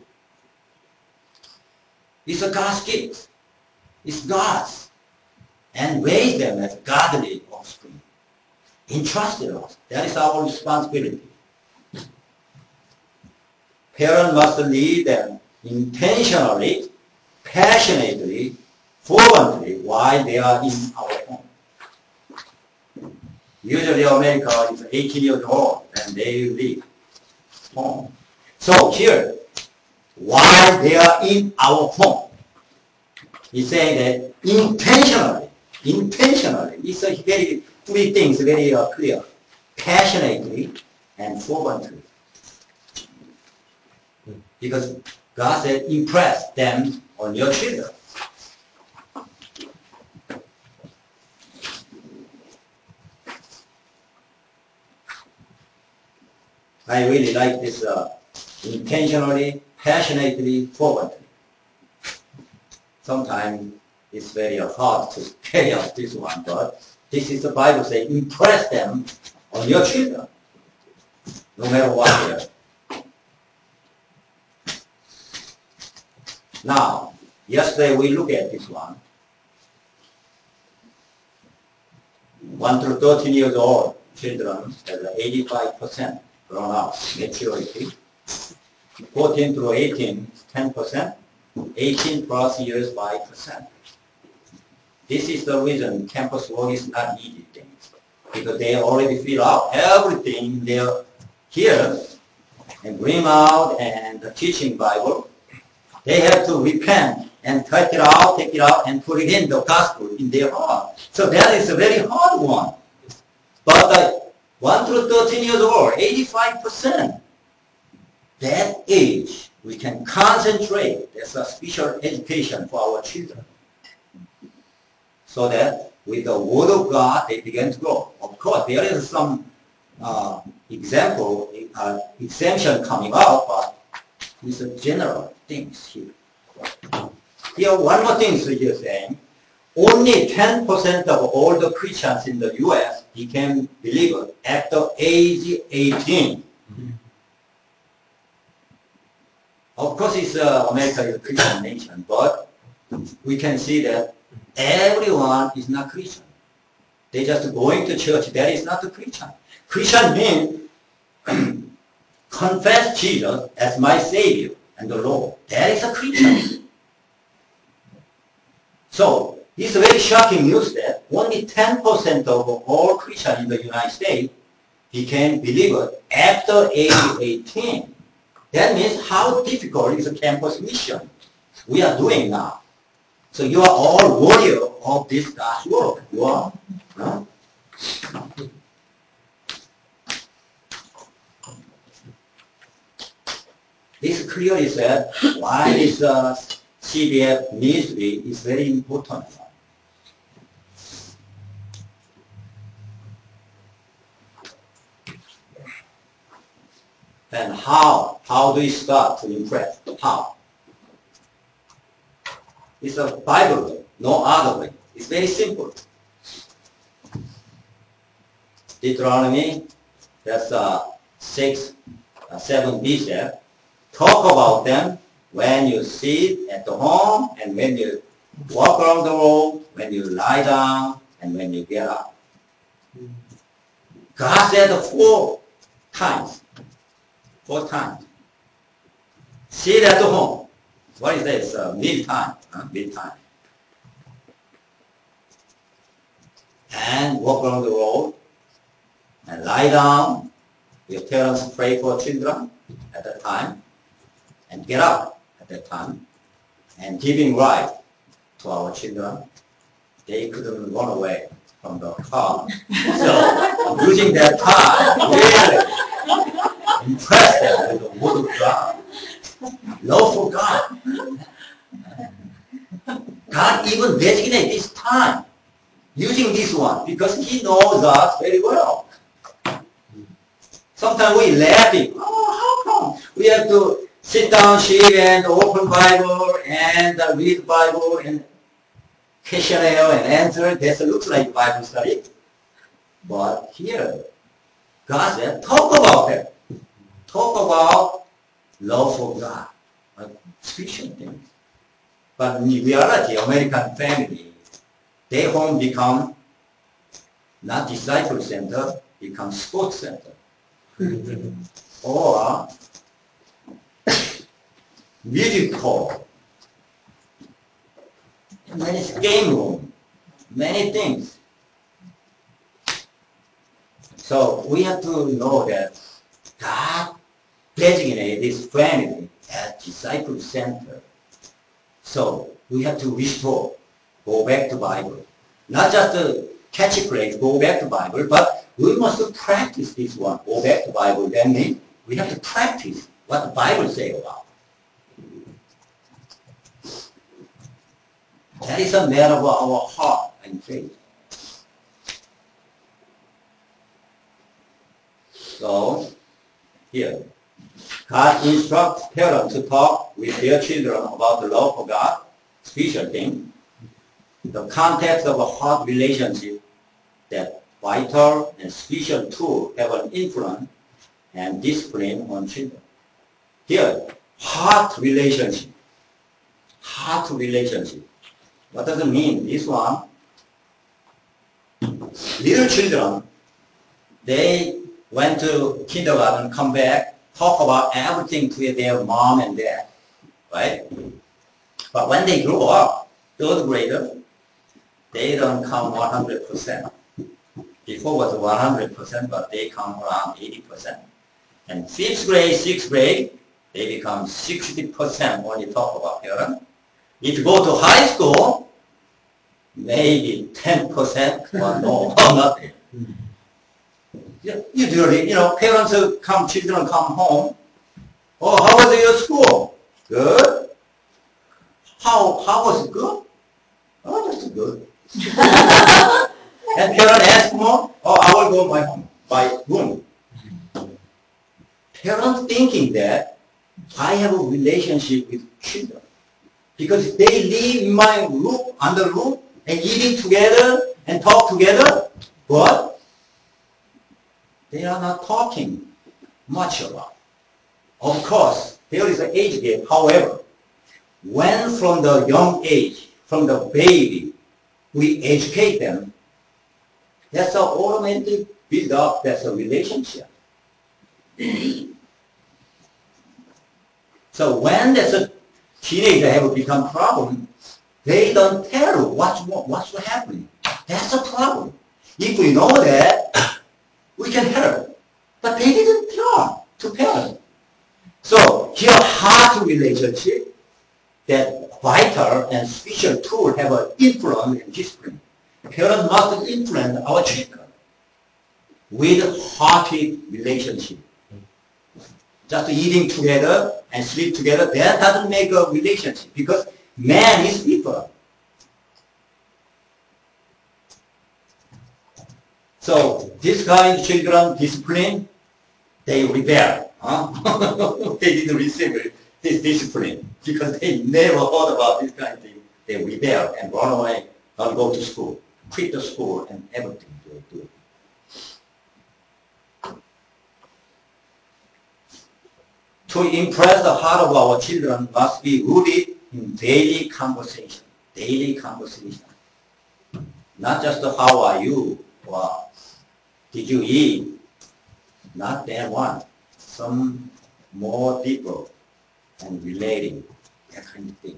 It's a God's gift. It's God's. And raise them as godly offspring. Entrusted us. That is our responsibility. Parents must lead them intentionally, passionately, fervently while they are in our home. Usually America is eighteen years old and they leave home. So here, while they are in our home, he said that intentionally, intentionally, it's a very, three things very uh, clear. Passionately and fervently. Because God said, impress them on your children. I really like this uh, intentionally, passionately, fervently. Sometimes it's very hard to carry out this one, but this is the Bible saying, impress them on your children, no matter what they are. Now, yesterday we looked at this one. one through thirteen years old children has eighty-five percent grown up maturity. fourteen through eighteen, ten percent. eighteen plus years, five percent. This is the reason campus work is not easy things. Because they already fill out everything they're here and bring out and the teaching Bible. They have to repent and take it out, take it out, and put it in the gospel in their heart. So that is a very hard one. But uh, one through thirteen years old, eighty-five percent, that age, we can concentrate. That's a special education for our children. So that with the Word of God, they begin to grow. Of course, there is some uh, example, uh, exemption coming out, but it's a general things here. Here, one more thing is here saying, only ten percent of all the Christians in the U S became believers after age eighteen. Mm-hmm. Of course, it's, uh, America is a Christian nation, but we can see that everyone is not Christian. They just going to church. That is not a Christian. Christian means confess Jesus as my Savior and the Lord. That is a Christian. So, it's very shocking news that only ten percent of all Christians in the United States became believers after age eighteen. That means how difficult is a campus mission we are doing now. So you are all warrior of this God's work. You are. No? This clearly said why this uh, C D F ministry is very important. And how? How do we start to impress? How? It's a Bible way, no other way. It's very simple. Deuteronomy, that's uh, six, uh, seven precepts. Talk about them when you sit at the home and when you walk along the road, when you lie down, and when you get up. God said four times. Four times. Sit at the home. What is this? Uh, mid time. Huh? Mid time. And walk along the road and lie down. Your parents pray for children at that time and get up at that time and giving right to our children. They couldn't run away from the car. So using that time really impress them with the word of God. Love for God. God even designate this time using this one because He knows us very well. Sometimes we laughing. Oh, how come we have to sit down, sit and open Bible and uh, read Bible and questionnaire and answer? That looks like Bible study. But here, God said, talk about that. Talk about love for God, like spiritual things. But in reality, American family, their home become not disciple center, become sports center. Or music hall, many game room, many things. So we have to know that God designated this family as disciple center. So we have to restore, go back to Bible. Not just a catchphrase, go back to Bible, but we must practice this one, go back to Bible. That means we have to practice what the Bible says about. That is a matter of our heart and faith. So, here, God instructs parents to talk with their children about the love of God, spiritual thing, the context of a heart relationship, that vital and spiritual tool have an influence and discipline on children. Here, heart relationship. Heart relationship. What does it mean? This one, little children, they went to kindergarten, come back, talk about everything to their mom and dad, right? But when they grow up, third grader, they don't come one hundred percent. Before was one hundred percent, but they come around eighty percent. And fifth grade, sixth grade, they become sixty percent when you talk about parents. If you go to high school, maybe ten percent or no, or nothing. Usually, you know, parents come, children come home. Oh, how was your school? Good. How how was it good? Oh, that's good. And parents ask more. Oh, I will go my home, my room. Parents thinking that I have a relationship with children because they live in my roof, under roof, and eating together and talk together, but they are not talking much about. Of course, there is an age gap. However, when from the young age, from the baby, we educate them, that's an automatic build up, that's a relationship. So when there's a teenager have become problem, they don't tell what's what's happening. That's a problem. If we know that, we can help. But they didn't tell to parents. So here, heart relationship, that vital and special tool have an influence and discipline. Parents must influence our children with hearty relationship. Just eating together and sleep together, that doesn't make a relationship because man is people. So this kind of children discipline, they rebel. Huh? They didn't receive this discipline because they never heard about this kind of thing. They rebel and run away, not go to school, quit the school and everything they do. To impress the heart of our children must be rooted in daily conversation. Daily conversation. Not just how are you or did you eat? Not that one. Some more deeper and relating, that kind of thing.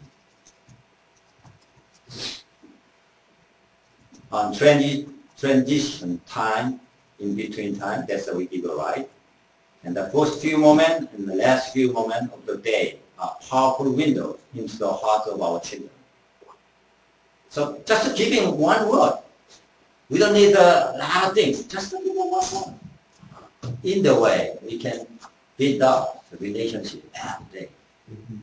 On transi transition time, in between time, that's how we give a right. And the first few moments and the last few moments of the day are powerful windows into the heart of our children. So just giving one word. We don't need a lot of things. Just give them one word. In the way, we can build up the relationship every day. Mm-hmm.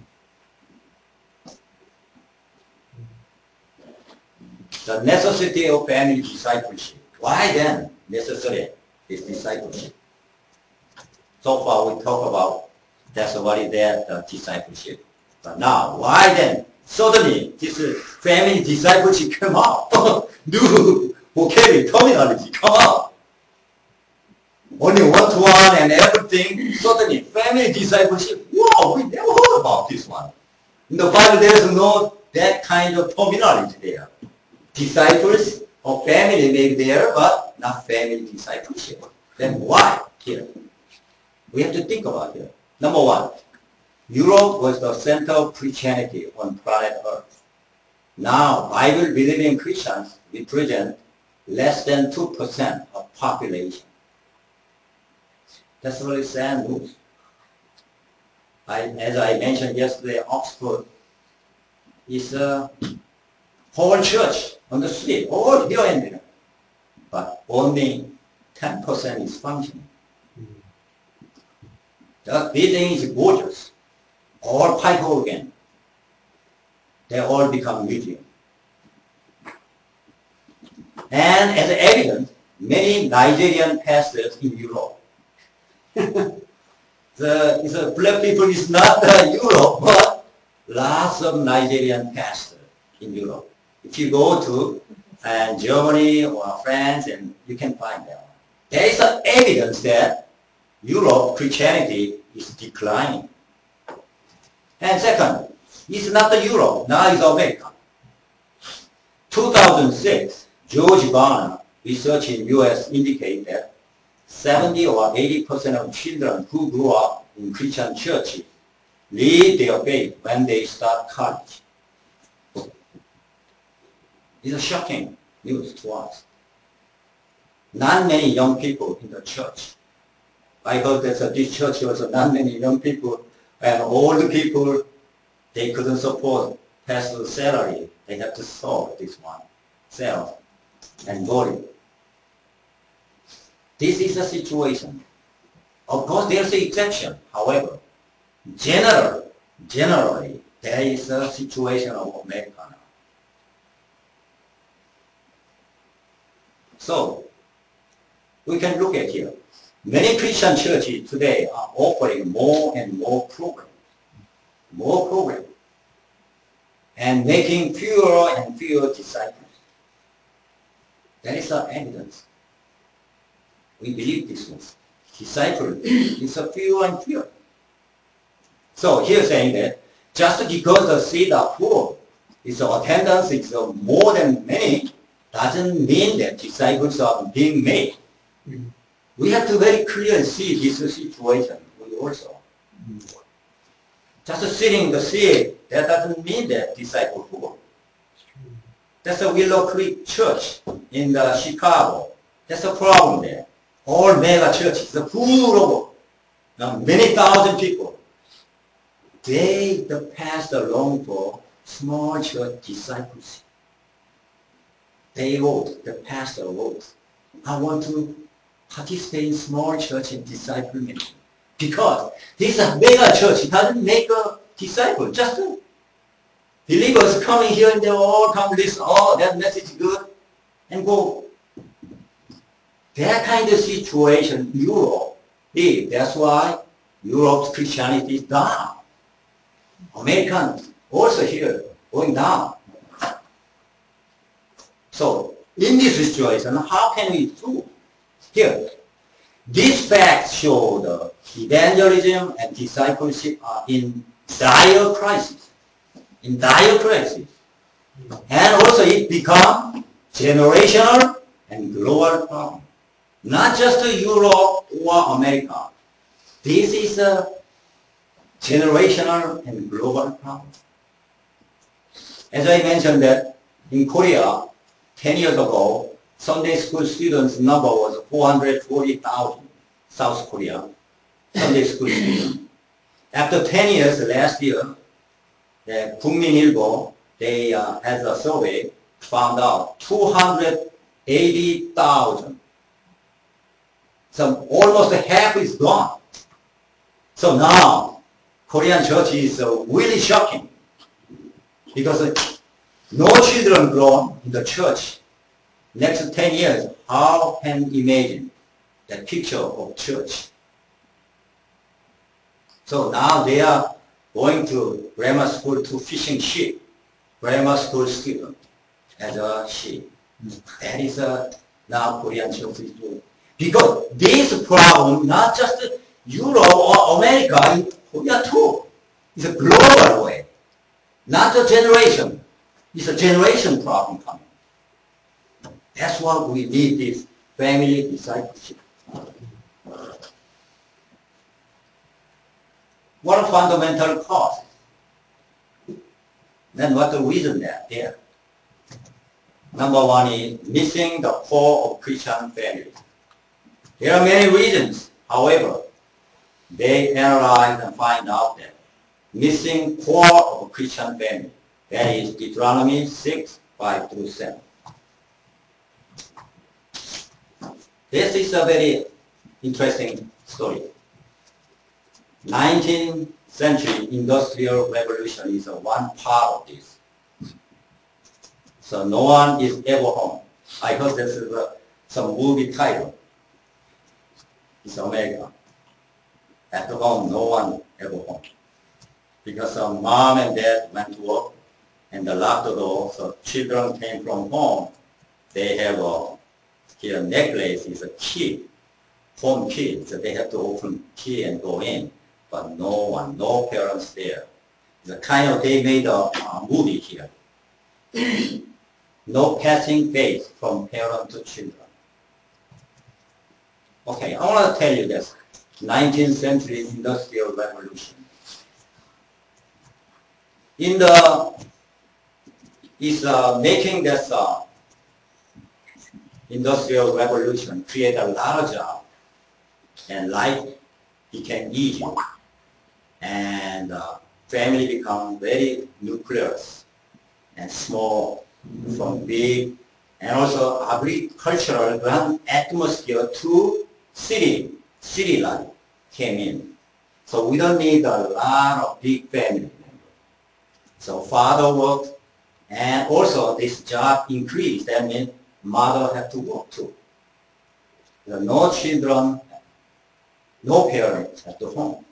The necessity of family discipleship. Why then necessary is discipleship? So far we talk about that's what is there, the discipleship. But now, why then? Suddenly, this family discipleship come out. New vocabulary, terminology come out. Only one-to-one and everything. Suddenly, family discipleship. Wow, we never heard about this one. In the Bible, there is no that kind of terminology there. Disciples or family may be there, but not family discipleship. Then why here? We have to think about it. Number one, Europe was the center of Christianity on planet Earth. Now, Bible-believing Christians represent less than two percent of population. That's really sad news. I, as I mentioned yesterday, Oxford is a whole church on the street, all here and there. But only ten percent is functioning. The building is gorgeous, all pipe organ. They all become museum. And as evidence, many Nigerian pastors in Europe. the, the black people is not uh, Europe, but lots of Nigerian pastors in Europe. If you go to uh, Germany or France, and you can find them. There is uh, evidence that Europe Christianity is declining. And second, it's not the Europe, now it's America. two thousand six, George Barna research in U S indicate that seventy or eighty percent of children who grew up in Christian churches leave their faith when they start college. It's a shocking news to us. Not many young people in the church. I heard that this church was not many young people and old people, they couldn't support pastor's salary. They have to solve this one, sell and worry. This is the situation. Of course, there's an exception. However, general, generally, there is a situation of America now. So, we can look at here. Many Christian churches today are offering more and more programs. More programs. And making fewer and fewer disciples. That is our evidence. We believe this one. Disciple is a fewer and fewer. So here saying that just because the seats are full, its attendance is more than many, doesn't mean that disciples are being made. Mm-hmm. We have to very clearly see this situation. We also. Mm-hmm. Just sitting in the seat, that doesn't mean that disciple full. That's a Willow Creek Church in the Chicago. That's a problem there. All mega churches, the full of uh, many thousand people. They, the pastor, long for small church discipleship. They vote, the pastor votes. I want to participate in small church and disciple making. Because this is a mega church. It doesn't make a disciple, just a believers coming here and they all come listen, oh, that message is good, and go. That kind of situation, Europe, is. That's why Europe's Christianity is down. Americans also here going down. So in this situation, how can we do? Here, these facts show the evangelism and discipleship are in dire crisis. In dire crisis. And also it become generational and global problem. Not just Europe or America. This is a generational and global problem. As I mentioned that in Korea, ten years ago, Sunday school students number was four hundred forty thousand, South Korea, Sunday school students. After ten years, last year, the 국민일보, they uh, had a survey, found out two hundred eighty thousand. So almost half is gone. So now, Korean church is uh, really shocking because uh, no children grown in the church. Next ten years, how can you imagine the picture of church? So now they are going to grammar school to fishing ship, grammar school student as a ship. That is uh, now Korean church is doing. Because this problem, not just Europe or America, in Korea too. It's a global way. Not a generation. It's a generation problem coming. That's why we need this family discipleship. What are fundamental causes? Then what the reason there? there? Number one is missing the core of Christian family. There are many reasons. However, they analyze and find out that missing core of Christian family. That is Deuteronomy six, five through seven. This is a very interesting story. nineteenth century industrial revolution is a one part of this. So no one is ever home. I heard this is a, some movie title. It's America. At home, no one ever home. Because um, mom and dad went to work and they locked the door, so children came from home. They have a here necklace is a key, home key, so they have to open key and go in. But no one, no parents there. The kind of they made a, a movie here. No passing phase from parent to children. Okay, I want to tell you this. nineteenth century industrial revolution. In the is uh, making this uh, industrial revolution create a lot of jobs, and life became easier, and uh, family become very nucleus and small from big, and also agricultural grand atmosphere to city, city life came in. So we don't need a lot of big family members. So father worked, and also this job increased. That means mother had to work too. There are no children, no parents at the home.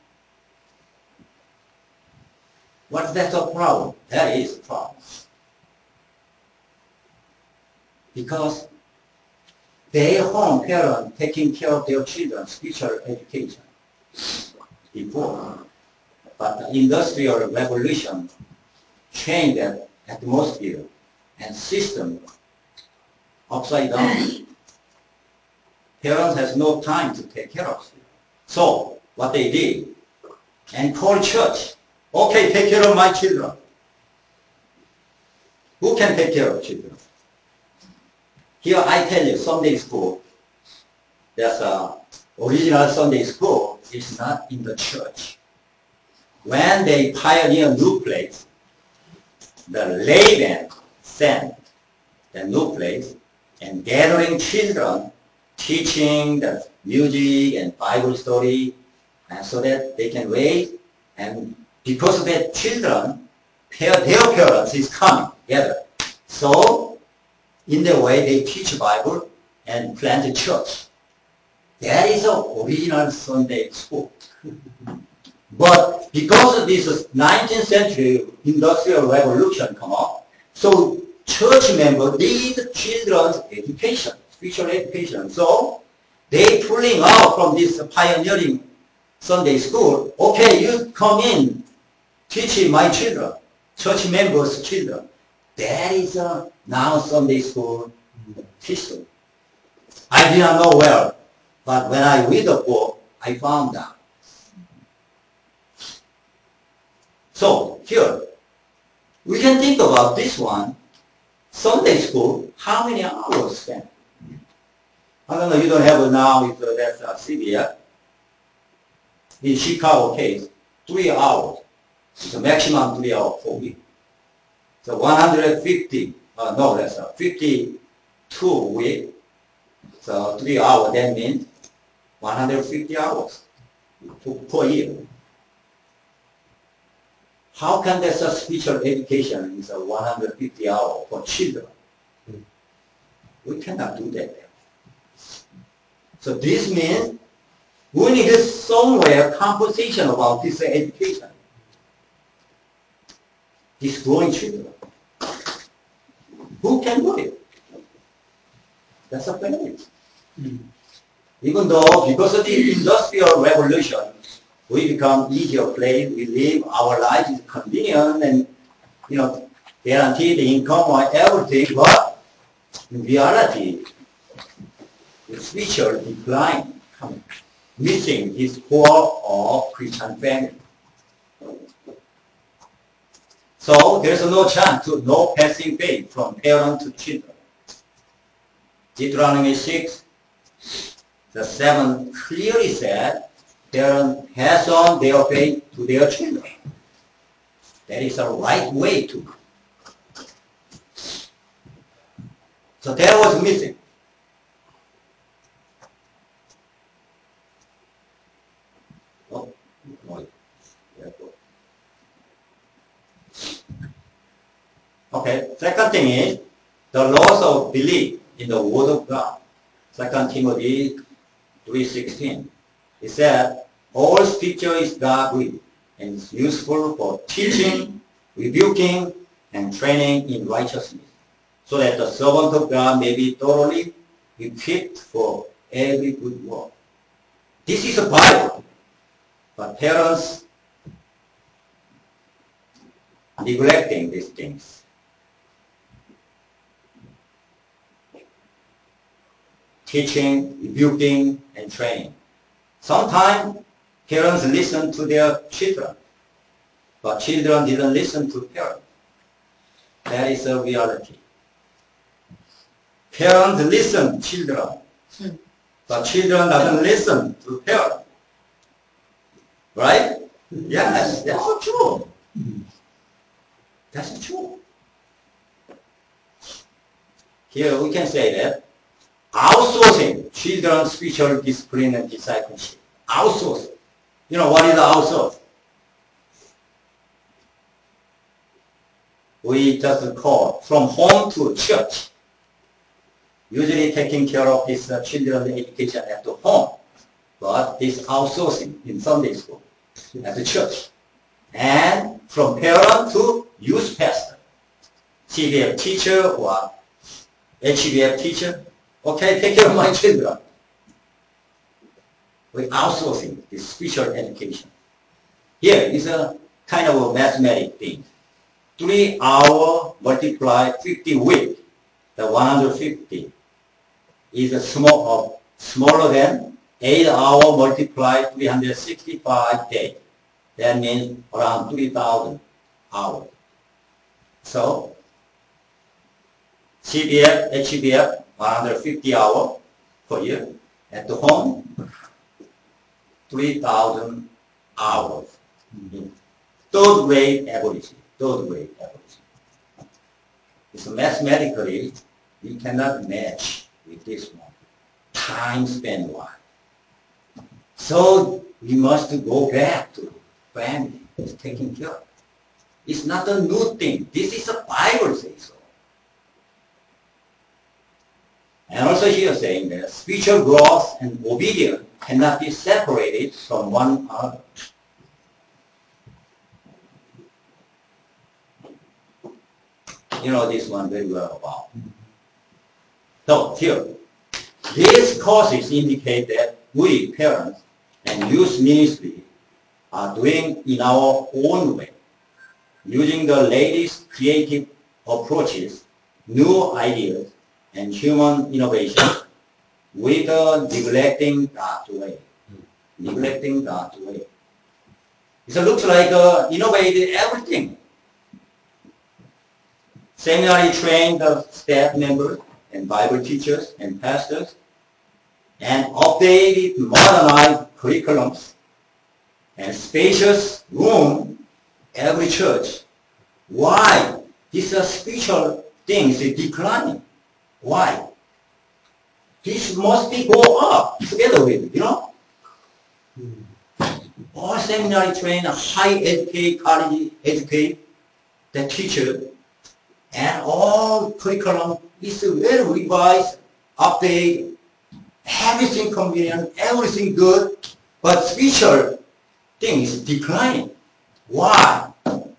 What's that a problem? That is a problem. Because their home parents taking care of their children's spiritual education before. But the industrial revolution changed that atmosphere and system upside down. Parents has no time to take care of them. So what they did, and called church, okay, take care of my children. Who can take care of children? Here I tell you, Sunday school, there's a original Sunday school is not in the church. When they pioneer new place, the layman sent the new place and gathering children, teaching the music and Bible story, and so that they can raise, and because of that children, their parents is coming together. So, in the way they teach Bible and plant a church. That is an original Sunday school. But because of this nineteenth century industrial revolution come up, so church members need children's education, spiritual education. So they pulling out from this pioneering Sunday school. Okay, you come in, teaching my children, church members' children. That is a now Sunday school history. I did not know well, but when I read the book, I found out. So here, we can think about this one. Sunday school, how many hours spent? I don't know, you don't have it now, if that's uh, severe. In Chicago case, three hours. It's a maximum three hours per week. So one hundred fifty, uh, no, that's uh, fifty-two week. So three hours, that means one hundred fifty hours per year. How can there such spiritual education is a one hundred fifty hours for children? We cannot do that. So this means we need somewhere conversation about this education. These growing children. Who can do it? That's a planet. Mm. Even though because of the industrial revolution, we become easier place, we live, our life is convenient and, you know, guarantee the income or everything, but in reality, the spiritual decline coming, missing this core of Christian family. So there's no chance to no passing faith from parent to children. Deuteronomy six, the seven clearly said, parents pass on their faith to their children. That is the right way to. So that was missing. Oh, no. Okay, second thing is the loss of belief in the Word of God. Second Timothy three sixteen. It said, all scripture is God-breathed and is useful for teaching, rebuking, and training in righteousness, so that the servant of God may be thoroughly equipped for every good work. This is a Bible, but parents neglecting these things. Teaching, rebuking, and training. Sometimes parents listen to their children, but children didn't listen to parents. That is a reality. Parents listen to children, but children doesn't listen to parents. Right? Yes, that's true. That's true. Here we can say that outsourcing children's spiritual discipline and discipleship. Outsourcing. You know what is outsourcing? We just call from home to church. Usually taking care of this uh, children's education at the home, but this outsourcing in Sunday school at the church. And from parent to youth pastor, C B F teacher or H B F teacher. Okay, take care of my children. We're outsourcing this spiritual education. Here is a kind of a mathematic thing. Three hour multiply fifty week, the one hundred fifty is a small of smaller than eight hour multiply three hundred sixty-five days. That means around three thousand hours. So C B F, H B F, one hundred fifty hours per year. At the home, three thousand hours. Mm-hmm. Third grade average. Third grade average. So mathematically, we cannot match with this one. Time span wise. So we must go back to family. It's taking care of. It's not a new thing. This is a Bible says so. And also here saying that spiritual growth and obedience cannot be separated from one another. You know this one very well about. So here, these causes indicate that we parents and youth ministry are doing in our own way, using the latest creative approaches, new ideas, and human innovation without neglecting God's way. Neglecting God's way. It looks like uh, innovated everything. Seminary trained the staff members and Bible teachers and pastors and updated modernized curriculums and spacious room every church. Why? These are spiritual things are declining. Why? This must be go up together with it, you know? All seminary trained, high educate, college educate, the teacher, and all curriculum is well revised, update, everything convenient, everything good, but spiritual things declining. Why?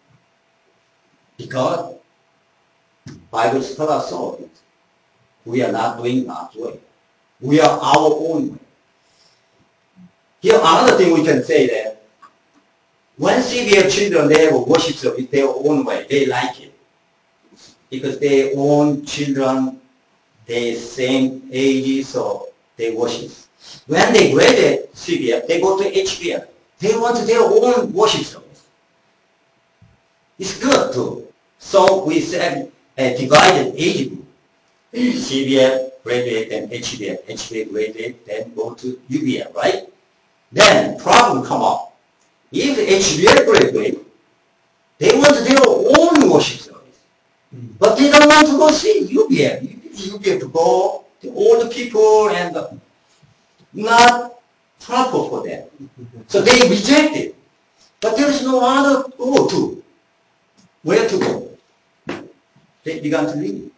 Because Bible tells us so. We are not doing God's way. We are our own way. Here, another thing we can say that when C B F children, they have a worship service their own way. They like it because their own children, they same age, so they worship. When they graduate C B F, they go to H B F. They want their own worship service. It's good too. So we said a divided age group. C B F graduate, then H B F, H B F graduate, then go to U B F, right? Then problem come up. If H B F graduate, they want their own worship service, but they don't want to go see U B F. U B F to go to all the people and not proper for them. So they reject it. But there is no other go to. Where to go? They began to leave.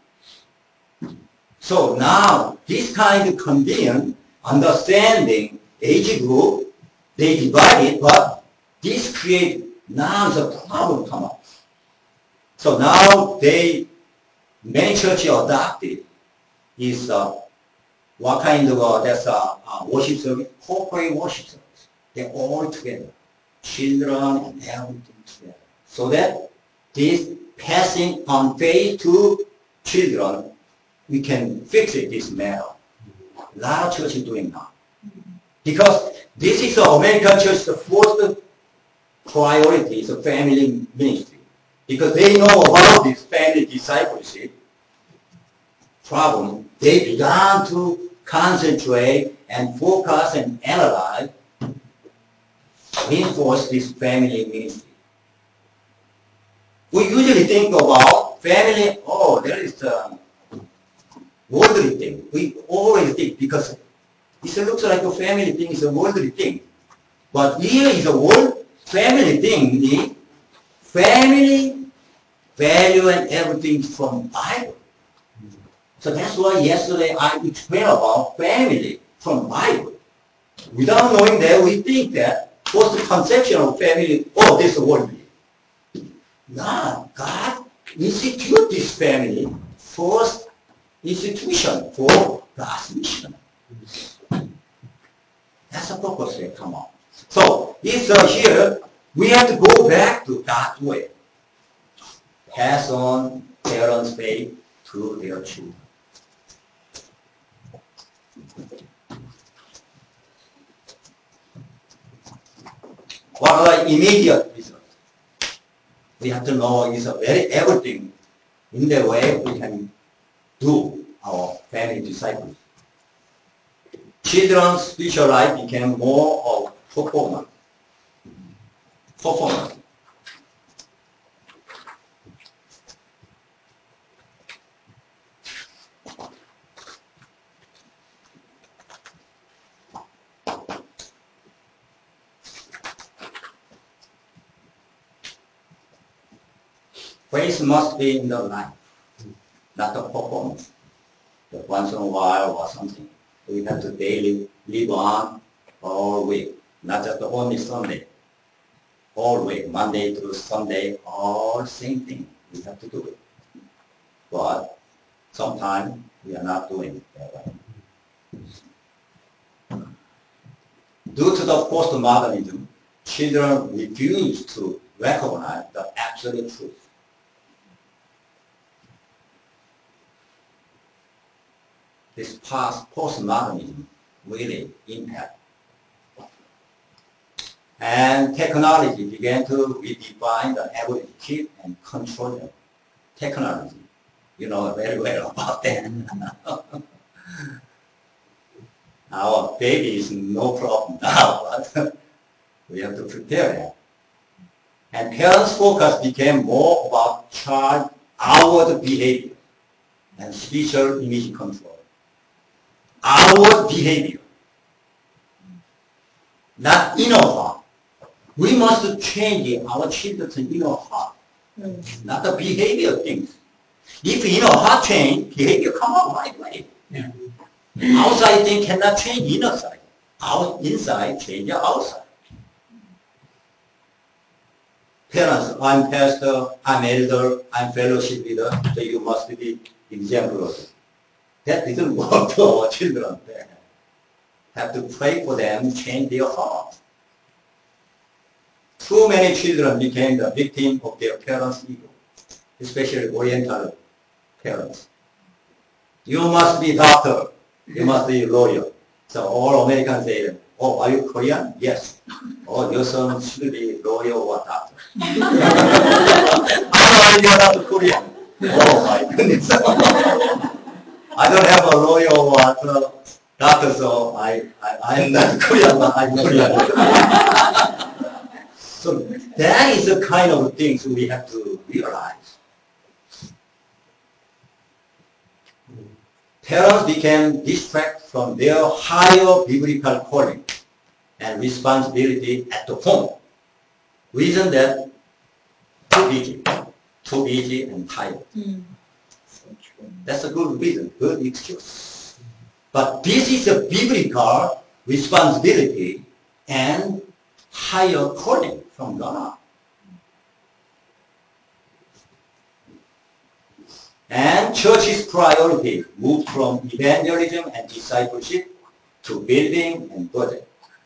So now, this kind of convenient understanding age group, they divide it, but this create now is a problem come up. So now they, many churches adopted is uh, what kind of uh, that's a uh, uh, worship service, corporate worship service. They're all together, children and everything together, so that this passing on faith to children, we can fix it this matter. A lot of churches doing now. Because this is the American church, the first priority is a family ministry. Because they know about this family discipleship problem, they began to concentrate and focus and analyze, reinforce this family ministry. We usually think about family, oh, there is a worldly thing. We always think because it looks like a family thing is a worldly thing. But here is a word, family thing, the family value and everything from Bible. So that's why yesterday I explained about family from Bible. Without knowing that, we think that what's the conception of family? Oh, this is worldly. No, God institute this family first institution for God's mission. That's the purpose they come on. So, it's uh, here, we have to go back to God's way. Pass on parents' faith to their children. What are the immediate results? We have to know is a very everything in the way we can do our family disciples. Children's spiritual life became more of performance. Performance. Faith must be in the life, not the performance. But once in a while or something, we have to daily live on all week, not just only Sunday. All week, Monday through Sunday, all same thing. We have to do it. But sometimes we are not doing it that way. Due to the postmodernism, children refuse to recognize the absolute truth. This past postmodernism really impacts. And technology began to redefine the average kid and control them. Technology, you know very well about that. Our baby is no problem now, but we have to prepare them. And parents' focus became more about child outward behavior and spatial image control. Outward behavior, not inner heart. We must change our children's inner heart, mm. not the behavior things. If inner heart change, behavior come out right away. Yeah. Outside thing cannot change inner side. Out inside change outside. Parents, I'm pastor, I'm elder, I'm fellowship leader, so you must be exemplary. That didn't work to our children. They have to pray for them, change their heart. Too many children became the victim of their parents' ego, especially Oriental parents. You must be doctor. You must be lawyer. So all Americans say, oh, are you Korean? Yes. Oh, your son should be lawyer or doctor. I know you're not Korean. Oh my goodness. I don't have a lawyer or a doctor, so I, I, I'm not Korean, but I'm Korean. So that is the kind of things we have to realize. Parents became distracted from their higher biblical calling and responsibility at the home. Reason that too busy, too busy and tired. Mm. So that's a good reason, good excuse. But this is a biblical responsibility and higher calling from God. And church's priority moved from evangelism and discipleship to building and budget.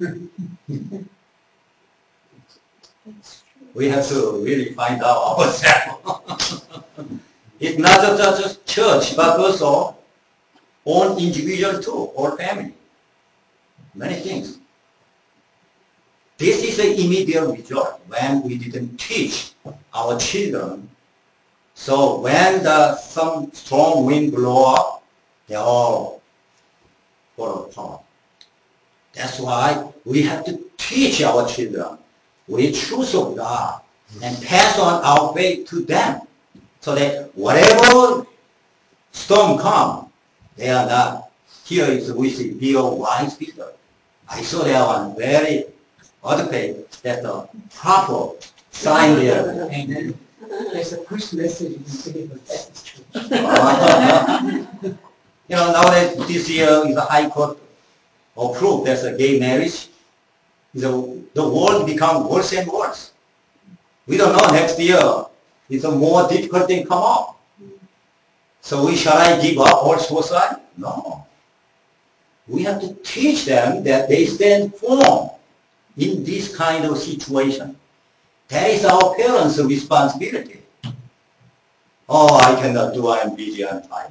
We have to really find out ourselves. It's not just, just church, but also own individual too, or family. Many things. This is the immediate result when we didn't teach our children. So when the, some strong wind blow up, they all fall apart. That's why we have to teach our children with truth of God and pass on our faith to them, so that whatever storm comes, they are not. Here is we see be a wise people. I saw that one very earthquake. That's a proper sign there. Amen. There's a push message in the city, but that is true. Uh, you know, nowadays this year is a high court approved there's a gay marriage. The, the world becomes worse and worse. We don't know next year it's a more difficult thing come up. So we shall I give up all suicide? No. We have to teach them that they stand firm in this kind of situation. That is our parents' responsibility. Oh, I cannot do, I am busy, I am tired.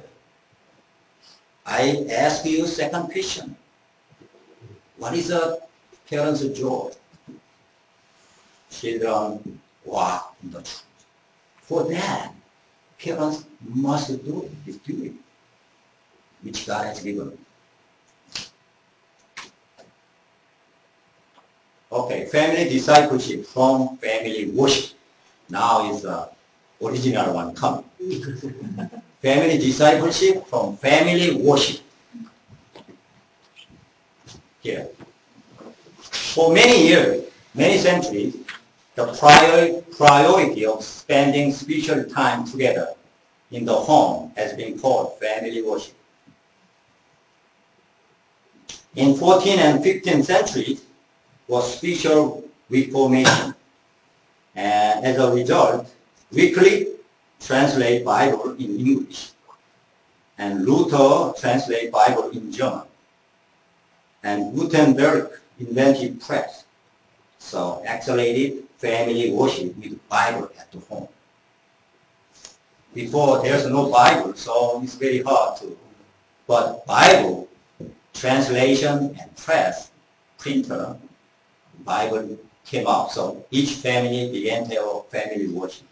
I ask you a second question. What is a parent's job? Children walk in the truth. For that, parents must do it, this duty, which God has given. Okay, family discipleship from family worship. Now is the original one coming. Family discipleship from family worship. Here. For many years, many centuries, the prior, priority of spending spiritual time together in the home has been called family worship. In fourteenth and fifteenth centuries was spiritual reformation, and as a result, Wycliffe translate Bible in English, and Luther translate Bible in German, and Gutenberg invented press. So accelerated family worship with Bible at the home. Before there's no Bible, so it's very hard to. But Bible translation and press, printer, Bible came out. So each family began their family worship.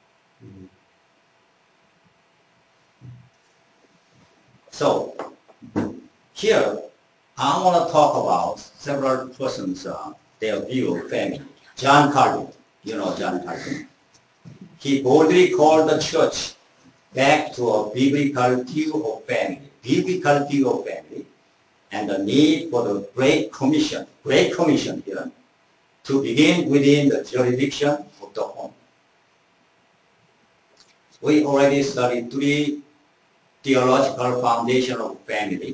So here I want to talk about several persons, uh, their view of family. John Calvin, you know John Calvin. He boldly called the church back to a biblical view of family, biblical view of family, and the need for the Great Commission, Great Commission here, to begin within the jurisdiction of the home. We already studied three theological foundations of family.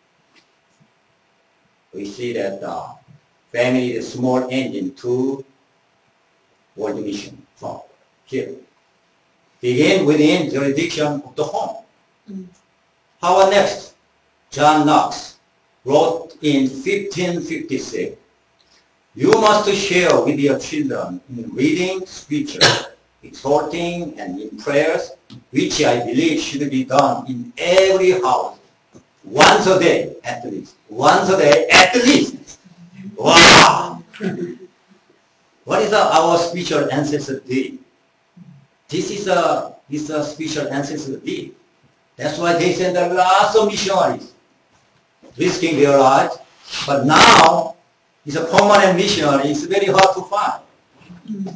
We see that uh, family is a small engine to world mission. So, here. Begin within jurisdiction of the home. Mm. How about next? John Knox wrote in fifteen fifty-six, you must share with your children in reading scripture, exhorting, and in prayers, which I believe should be done in every house, once a day at least. Once a day at least. Wow! What is our spiritual ancestor did? This is a, this is a spiritual ancestor did. That's why they send a lots of missionaries, risking their lives. But now, it's a permanent missionary. It's very hard to find.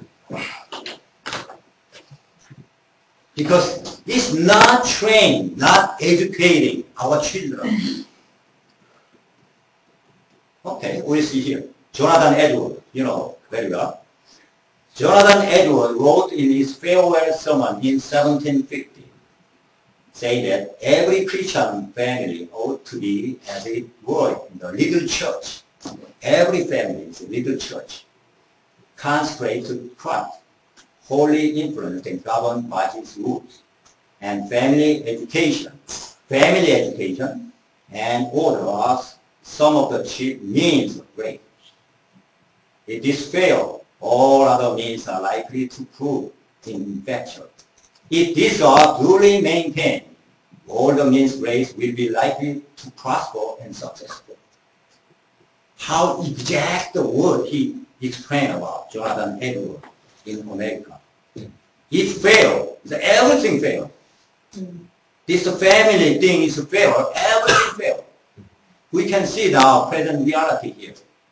Because it's not training, not educating our children. Okay, we see here. Jonathan Edwards, you know very well. Jonathan Edwards wrote in his farewell sermon in seventeen fifty, say that every Christian family ought to be, as it were, in the little church. Every family is a little church, consecrated to Christ, wholly influenced and governed by his rules. And family education, family education and order are some of the chief means of grace. If this fails, all other means are likely to prove ineffectual. If these are duly maintained, all the means of grace will be likely to prosper and successful. How exact the word he explained about Jonathan Edwards in America. It failed. Everything failed. Mm. This family thing is failed. Everything failed. We can see now present reality here.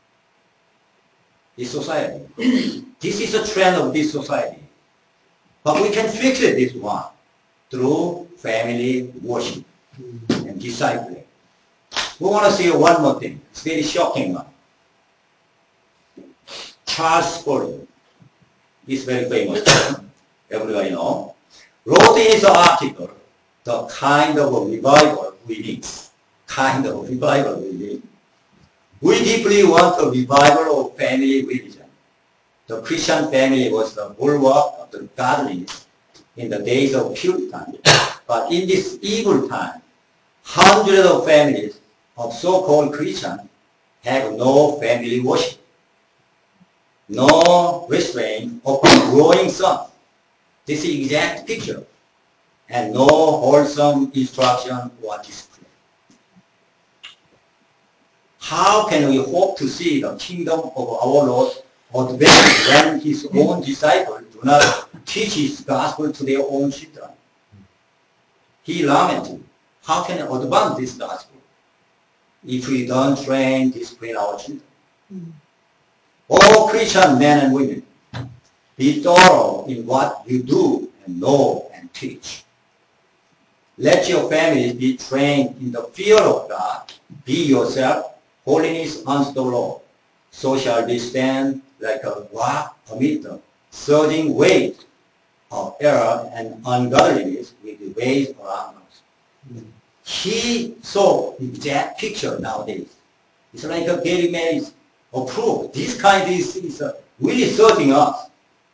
This society. This is a trend of this society. But we can fix it, this one, through family worship and discipling. We want to see one more thing. It's very shocking one. Charles Spurgeon is very famous. Everybody know. Wrote in his article, the kind of a revival we need. Kind of revival we need. We deeply want a revival of family religion. The Christian family was the bulwark of the godliness in the days of Puritan. But in this evil time, hundreds of families of so-called Christians have no family worship, no restraint of growing sons. This is the exact picture. And no wholesome instruction or discipline. How can we hope to see the kingdom of our Lord advance when his own disciples do not teach his gospel to their own children? He lamented, how can I advance this gospel if we don't train, discipline our children? Mm. All Christian men and women, be thorough in what you do and know and teach. Let your families be trained in the fear of God. Be yourself, holiness unto the Lord. So shall they stand like a rock amid the surging wave of error and ungodliness with the waves around us. He saw that picture nowadays. It's like a Gary Mays approval. This kind is, is uh, really serving us.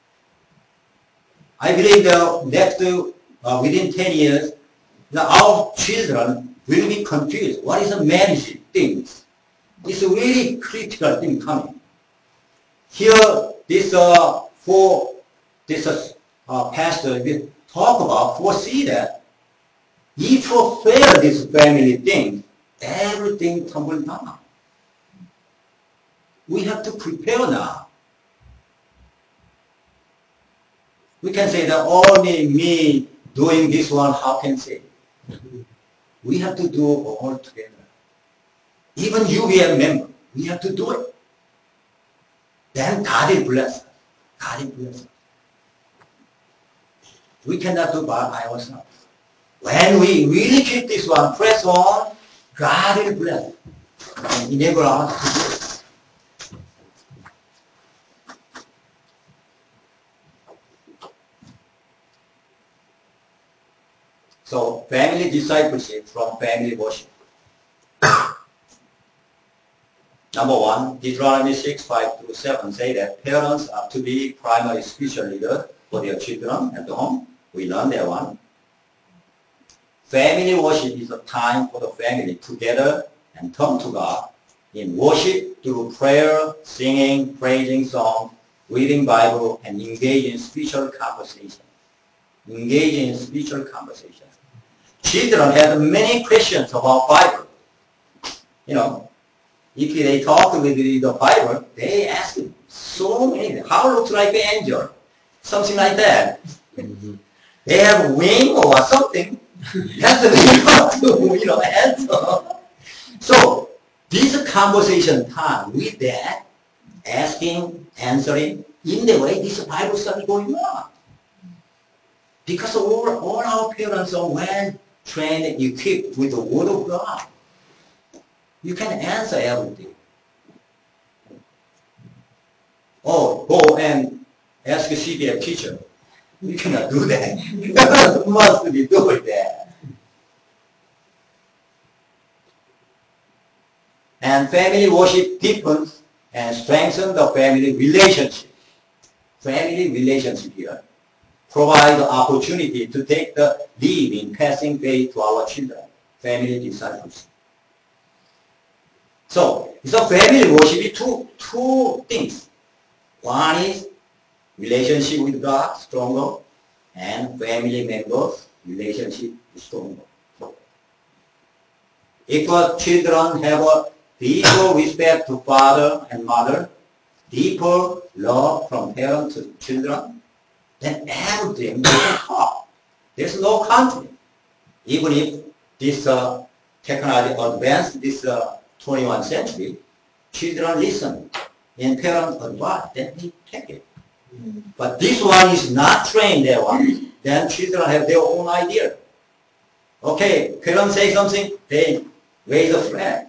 I believe that next, uh, within ten years, now our children will be confused. What is a marriage thing? It's a really critical thing coming. Here, this uh, four, this uh, uh, pastor will talk about, foresee that if you fail this family thing, everything tumble down. We have to prepare now. We can say that only me doing this one, how can say? We have to do it all together. Even you be a member, we have to do it. Then God will bless us. God will bless us. We cannot do by ourselves. When we really keep this one, press on, God will bless and enable us to do it. So, family discipleship from family worship. Number one, Deuteronomy six, five through seven say that parents are to be primary spiritual leaders for their children at home. We learn that one. Family worship is a time for the family to gather and turn to God in worship through prayer, singing, praising songs, reading Bible, and engage in spiritual conversation. Engage in spiritual conversation. Children have many questions about Bible. You know, if they talk with the Bible, they ask so many. How looks like an angel? Something like that. Mm-hmm. They have wing or something. That's the to, you know, answer. So this conversation time with that, asking, answering, in the way this Bible study going on. Because all, all our parents are well trained and equipped with the Word of God. You can answer everything. Oh, go and ask a C B F teacher. You cannot do that. You must be doing that. And family worship deepens and strengthens the family relationship. Family relationship here provide the opportunity to take the lead in passing faith to our children. Family disciples. So, so family worship is two, two things. One is relationship with God stronger, and family members relationship stronger. If our children have a deeper respect to father and mother, deeper love from parents to children, then everything will talk. There's no conflict. Even if this uh, technology advanced this uh, twenty-first century, children listen and parents advise, then they take it. Mm-hmm. But this one is not trained that one. Then children have their own idea. Okay, parents say something, they raise a flag.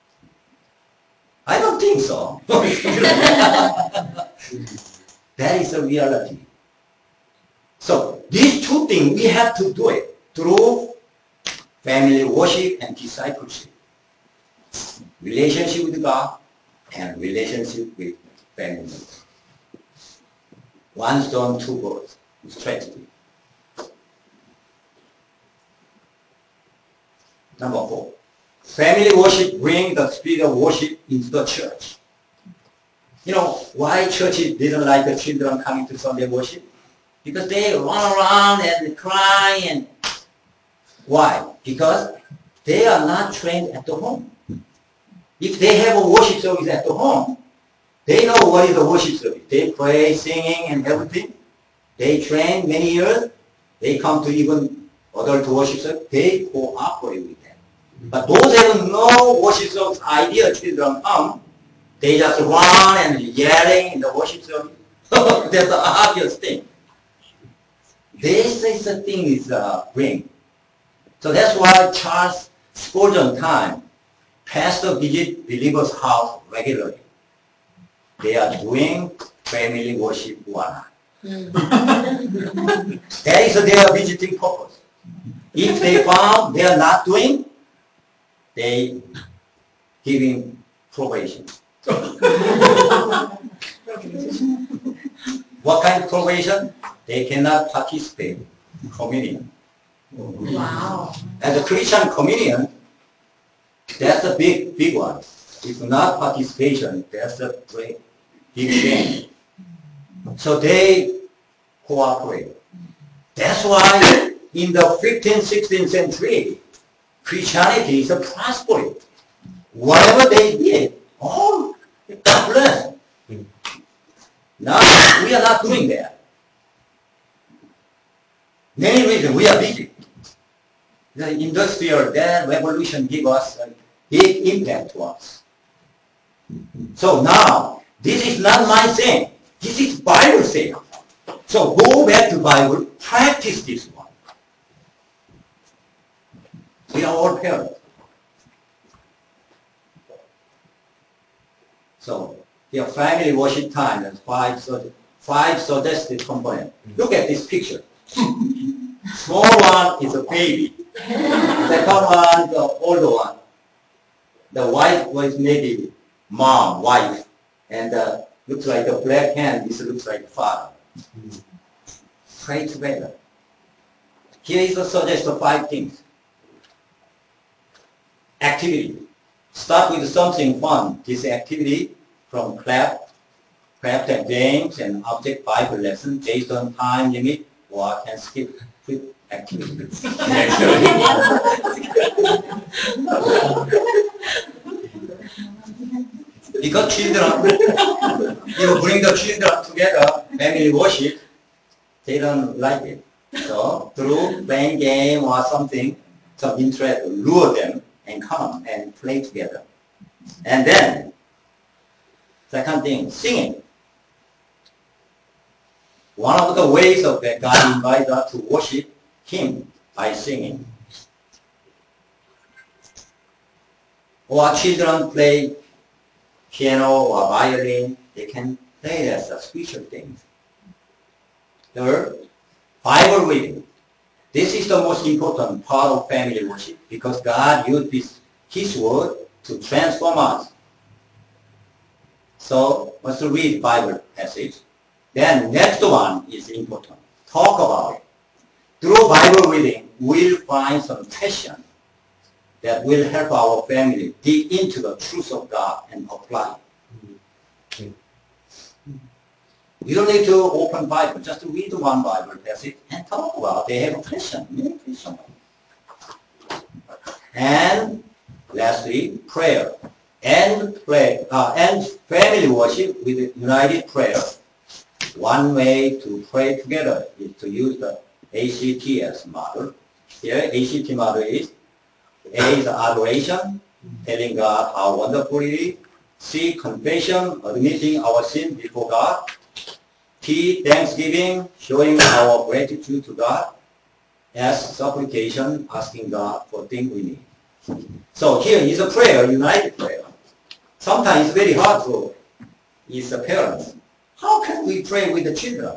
I don't think so. That is the reality. So these two things we have to do it through family worship and discipleship. Relationship with God and relationship with family members. One stone, two birds. Strategy. Number four. Family worship brings the spirit of worship into the church. You know, why churches didn't like the children coming to Sunday worship? Because they run around and cry and why? Because they are not trained at the home. If they have a worship service at the home, they know what is a worship service. They pray, singing, and everything. They train many years. They come to even adult worship service. They cooperate with them. But those have no worship service idea, children come, they just run and yelling in the worship service. That's the obvious thing. This is the thing is uh, bring. So that's why Charles Spurgeon time, pastor visit believers' house regularly. They are doing family worship one. That is their visiting purpose. If they found they are not doing, they giving probation. What kind of probation? They cannot participate in communion. Wow. And the Christian communion, that's a big, big one. If not participation, that's a great, big shame. So they cooperate. That's why in the fifteenth, sixteenth century, Christianity is a prosperity. Whatever they did, oh, God bless. Now we are not doing that. Many reasons we are busy. The industrial that revolution gave us a big impact to us. So now this is not my saying. This is Bible saying. So go back to Bible, practice this one. We are all parents. So your family worship time and five five suggested components. Look at this picture. Small one is a baby. Second one, the older one. The white was maybe mom, wife, and uh, looks like the black hand is looks like father. Pray together. Here is a suggest of five things. Activity. Start with something fun. This activity from clap, craft and games and object Bible lesson based on time limit, or can skip quick activity. Because children, you bring the children together, family worship, they don't like it. So through playing game or something, some interest, lure them and come and play together. And then, second thing, singing. One of the ways of that God invites us to worship Him by singing. Or children play piano or violin, they can play as a spiritual thing. Third, Bible reading. This is the most important part of family worship because God used this, His word to transform us. So let's read Bible passage. Then next one is important. Talk about it. Through Bible reading, we'll find some question that will help our family dig into the truth of God and apply. You don't need to open Bible, just read one Bible passage and talk about it. They have a question, many questions. And lastly, prayer. And pray, uh, and family worship with united prayer. One way to pray together is to use the A C T S model. Here, A C T model is A is adoration, telling God how wonderful it is. C, confession, admitting our sin before God. T, thanksgiving, showing our gratitude to God. S, supplication, asking God for things we need. So here is a prayer, united prayer. Sometimes it's very hard to, is the parents. How can we pray with the children?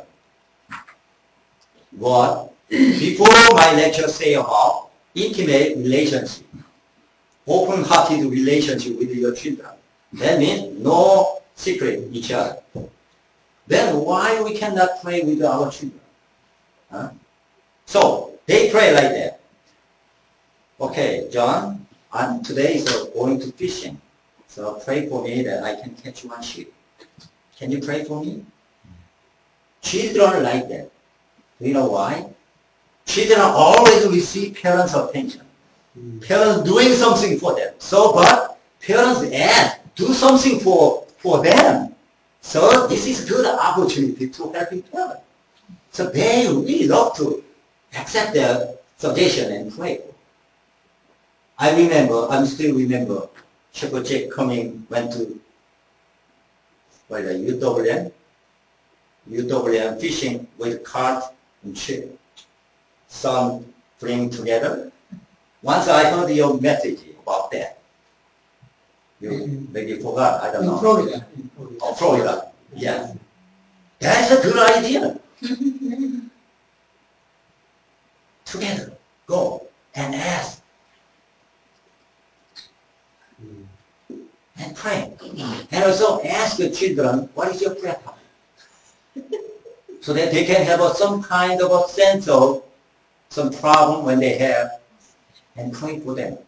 But before my lecture say about intimate relationship, open-hearted relationship with your children, that means no secret each other. Then why we cannot pray with our children? Huh? So they pray like that. Okay, John, I'm today so going to fishing. So pray for me that I can catch one sheep. Can you pray for me? Children like that. Do you know why? Children always receive parents' attention. Parents doing something for them. So, but parents ask, do something for, for them. So this is good opportunity to helping parents. So they really love to accept their suggestion and pray. I remember, I still remember, Shepherd Jack coming, went to, what is it, U W M? U W M fishing with cart and ship. Some bring together. Once I heard your message about that. You maybe forgot, I don't In know. Florida. Oh, Florida, yes. dinner. Together, go and ask and pray. And also ask your children, what is your prayer topic? So that they can have a, some kind of a sense of some problem when they have, and pray for them.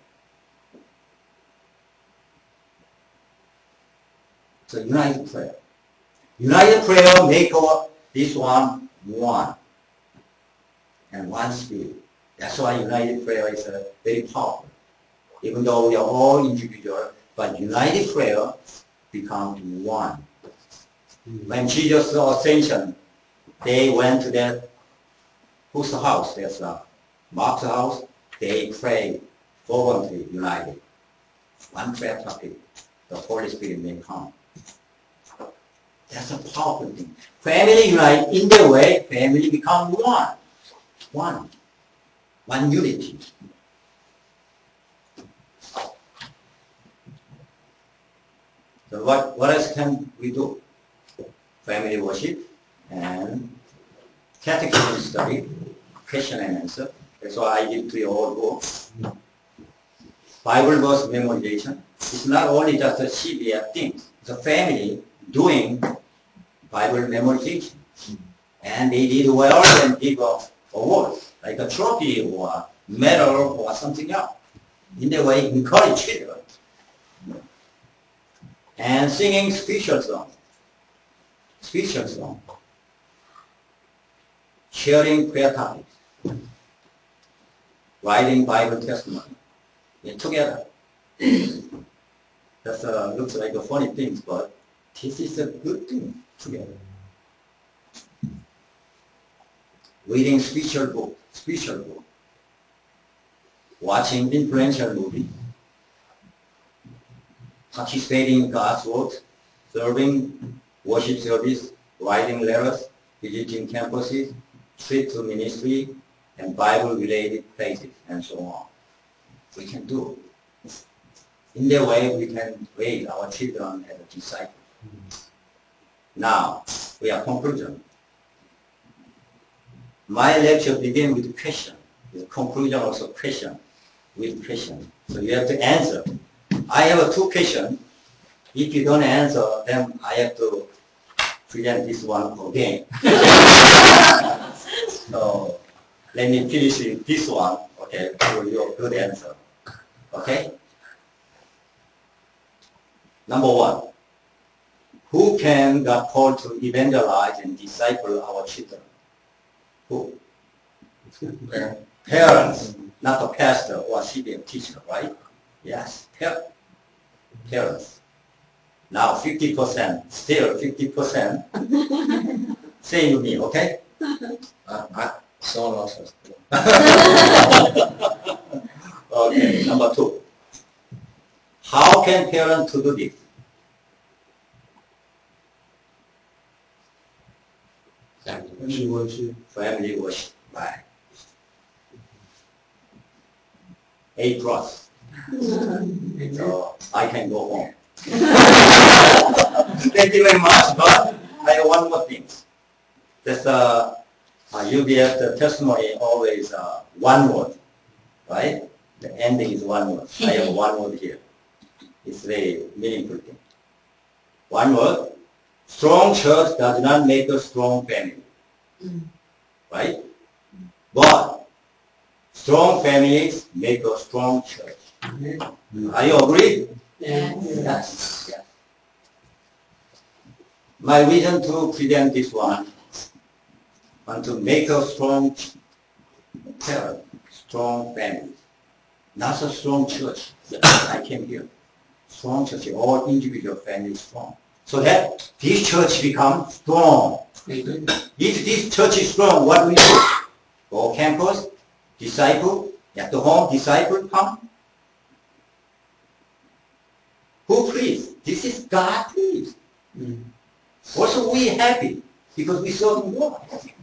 So united prayer. United prayer make our, this one one. And one spirit. That's why united prayer is uh, very powerful. Even though we are all individual, but united prayer becomes one. When Jesus' ascension, they went to that, whose house? That's uh, Mark's house. They prayed fervently, united. One prayer topic. The Holy Spirit may come. That's a powerful thing. Family unite in the way, family become one. One. One unity. So what, what else can we do? Family worship and catechism study, question and answer. That's why I give to you all books. Bible verse memorization. It's not only just a C B F thing. It's a family doing Bible memorization. And they did well and give a award, like a trophy or a medal or something else. In the way, encourage children. And singing spiritual song. Spiritual song. Sharing prayer topics. Writing Bible testimony. Yeah, together. That uh, looks like a funny thing, but this is a good thing together. Reading spiritual book, spiritual book. Watching influential movie. Participating in God's work. Serving worship service. Writing letters. Visiting campuses. Trip to ministry. And Bible-related places, and so on. We can do it. In that way, we can raise our children as a disciple. Now, we are conclusion. My lecture begins with a question. The conclusion also question with question. So you have to answer. I have two questions. If you don't answer, then I have to present this one again. So let me finish with this one. Okay, for your good answer. Okay? Number one. Who can God call to evangelize and disciple our children? Who? Parents. Parents, not the pastor or C B M teacher, right? Yes, par- parents. Now fifty percent, still fifty percent. Say with me, okay? I, I, someone else has to do it. Okay, number two. How can parents to do this? Family worship. Family worship, right? A plus. So I can go home. Thank you very much, but I have one more thing. That's uh, uh, U B F, the testimony always uh, one word, right? The ending is one word. I have one word here. It's very meaningful thing. One word. Strong church does not make a strong family, right? But strong families make a strong church. Are you agree? Yeah. Yes. Yes. My reason to present this one, want to make a strong parent, strong family, not a strong church. I came here. Strong church, all individual families strong. So that this church becomes strong. If this church is strong, what do we do? Go campus, disciple, at the home, disciple come. Who please? This is God please. Mm. Also we happy because we serve God.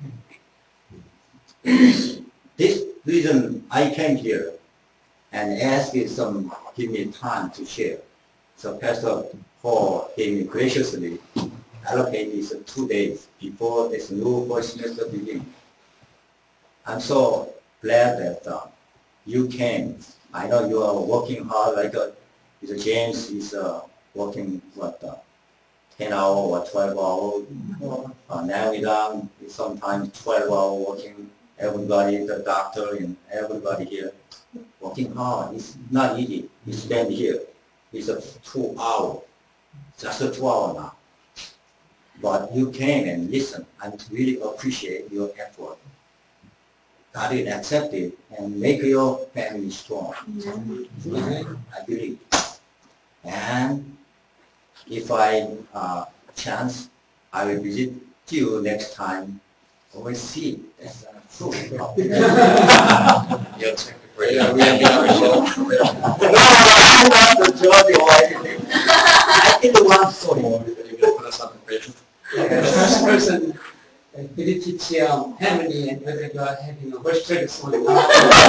This reason I came here and asked you some, give me time to share. So Pastor Paul gave me graciously allocate these two days before this new first semester begins. I'm so glad that uh, you came. I know you are working hard, like uh, James is uh, working, what, uh, ten hour or twelve hour. Uh, Navidang is sometimes twelve hour working. Everybody, the doctor and everybody here, working hard. It's not easy. You spend here. It's a two hour, just a two hour now. But you came and listen. I really appreciate your effort. God will accept it and make your family strong. Amen. I believe. And if I uh, chance, I will visit you next time. Always see. That's uh, true. Yeah, check the grade. Yeah, we have the results. No, I want the judge or anything. I didn't want story. You're gonna put us on the grade. The first person, uh, did it teach your family and whether you are having a work service or not?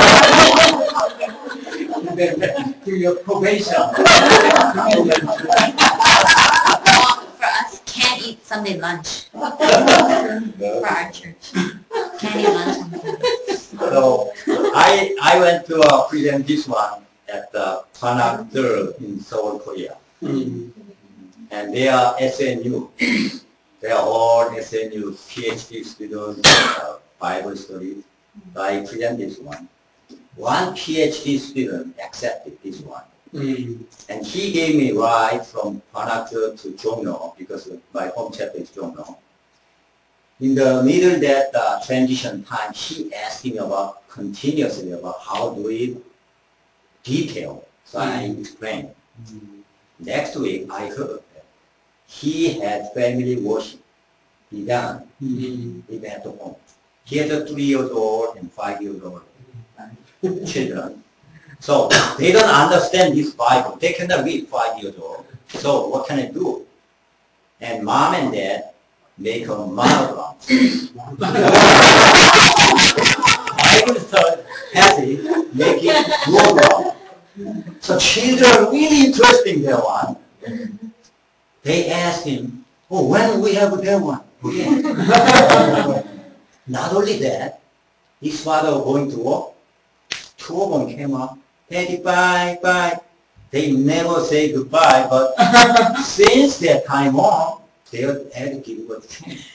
And then do your probation. Well, for us, can't eat Sunday lunch. For our church. Can't eat lunch on Sunday. So I I went to uh, present this one at the Panak in Seoul, Korea. Mm. And they are S N U. They are all S N U PhD students, uh, Bible studies. So I present this one. One PhD student accepted this one. Mm. And he gave me ride from Panak to Jongno because my home chapter is Jongno. In the middle of that uh, transition time, he asked me about continuously about how do we detail. So I explained. Next week, I heard that he had family worship began Mm. even at home. He has a three years old and five years old children. So they don't understand this Bible. They cannot read five years old. So what can I do? And mom and dad make a monogram. I will start happy making monogram. So children are really interesting that one. They ask him, oh, when we have that one? Again. Not only that, his father going to work, two of them came up, Daddy, bye, bye. They never say goodbye, but since that time on, they had to give a change.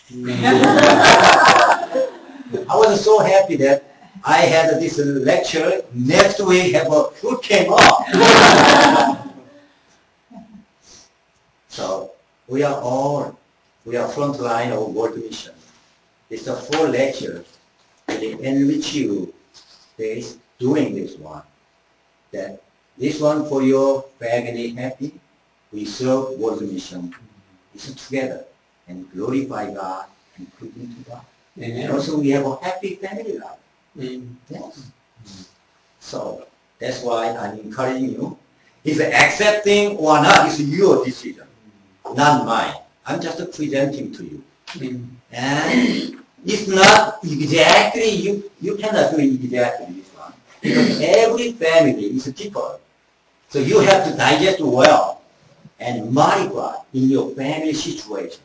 I was so happy that I had this lecture. Next week, have a fruit came up. So we are all, we are front line of World Mission. It's a four lectures that enrich you this doing this one. That this one for your family happy, we serve World Mission. It's together and glorify God and put into God. Amen. And also we have a happy family life. Mm. Yes. So that's why I'm encouraging you. If accepting or not is your decision, not mine. I'm just presenting to you. Mm. And it's not exactly, you, you cannot do exactly this one. Because every family is different. So you have to digest well and modify in your family situation.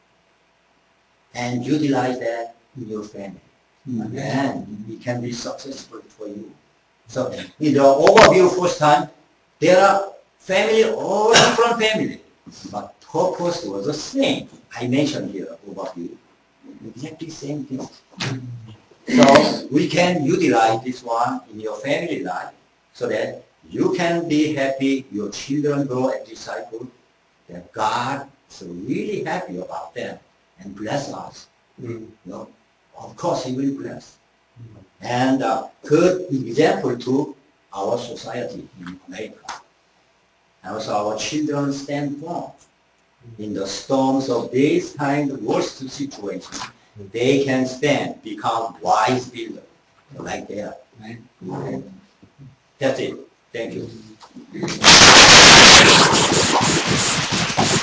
And utilize that in your family. Mm. And it can be successful for you. So in the overview first time, there are family, all different family. But purpose was the same. I mentioned here overview. Exactly same thing. So we can utilize this one in your family life so that you can be happy, your children grow as disciples, that God is really happy about them and bless us. Mm. You know, of course He will bless. And a good example to our society in America. And also our children stand firm in the storms of this kind of worst situation. They can stand, become wise builders, like they are. Right? That's it. Thank you.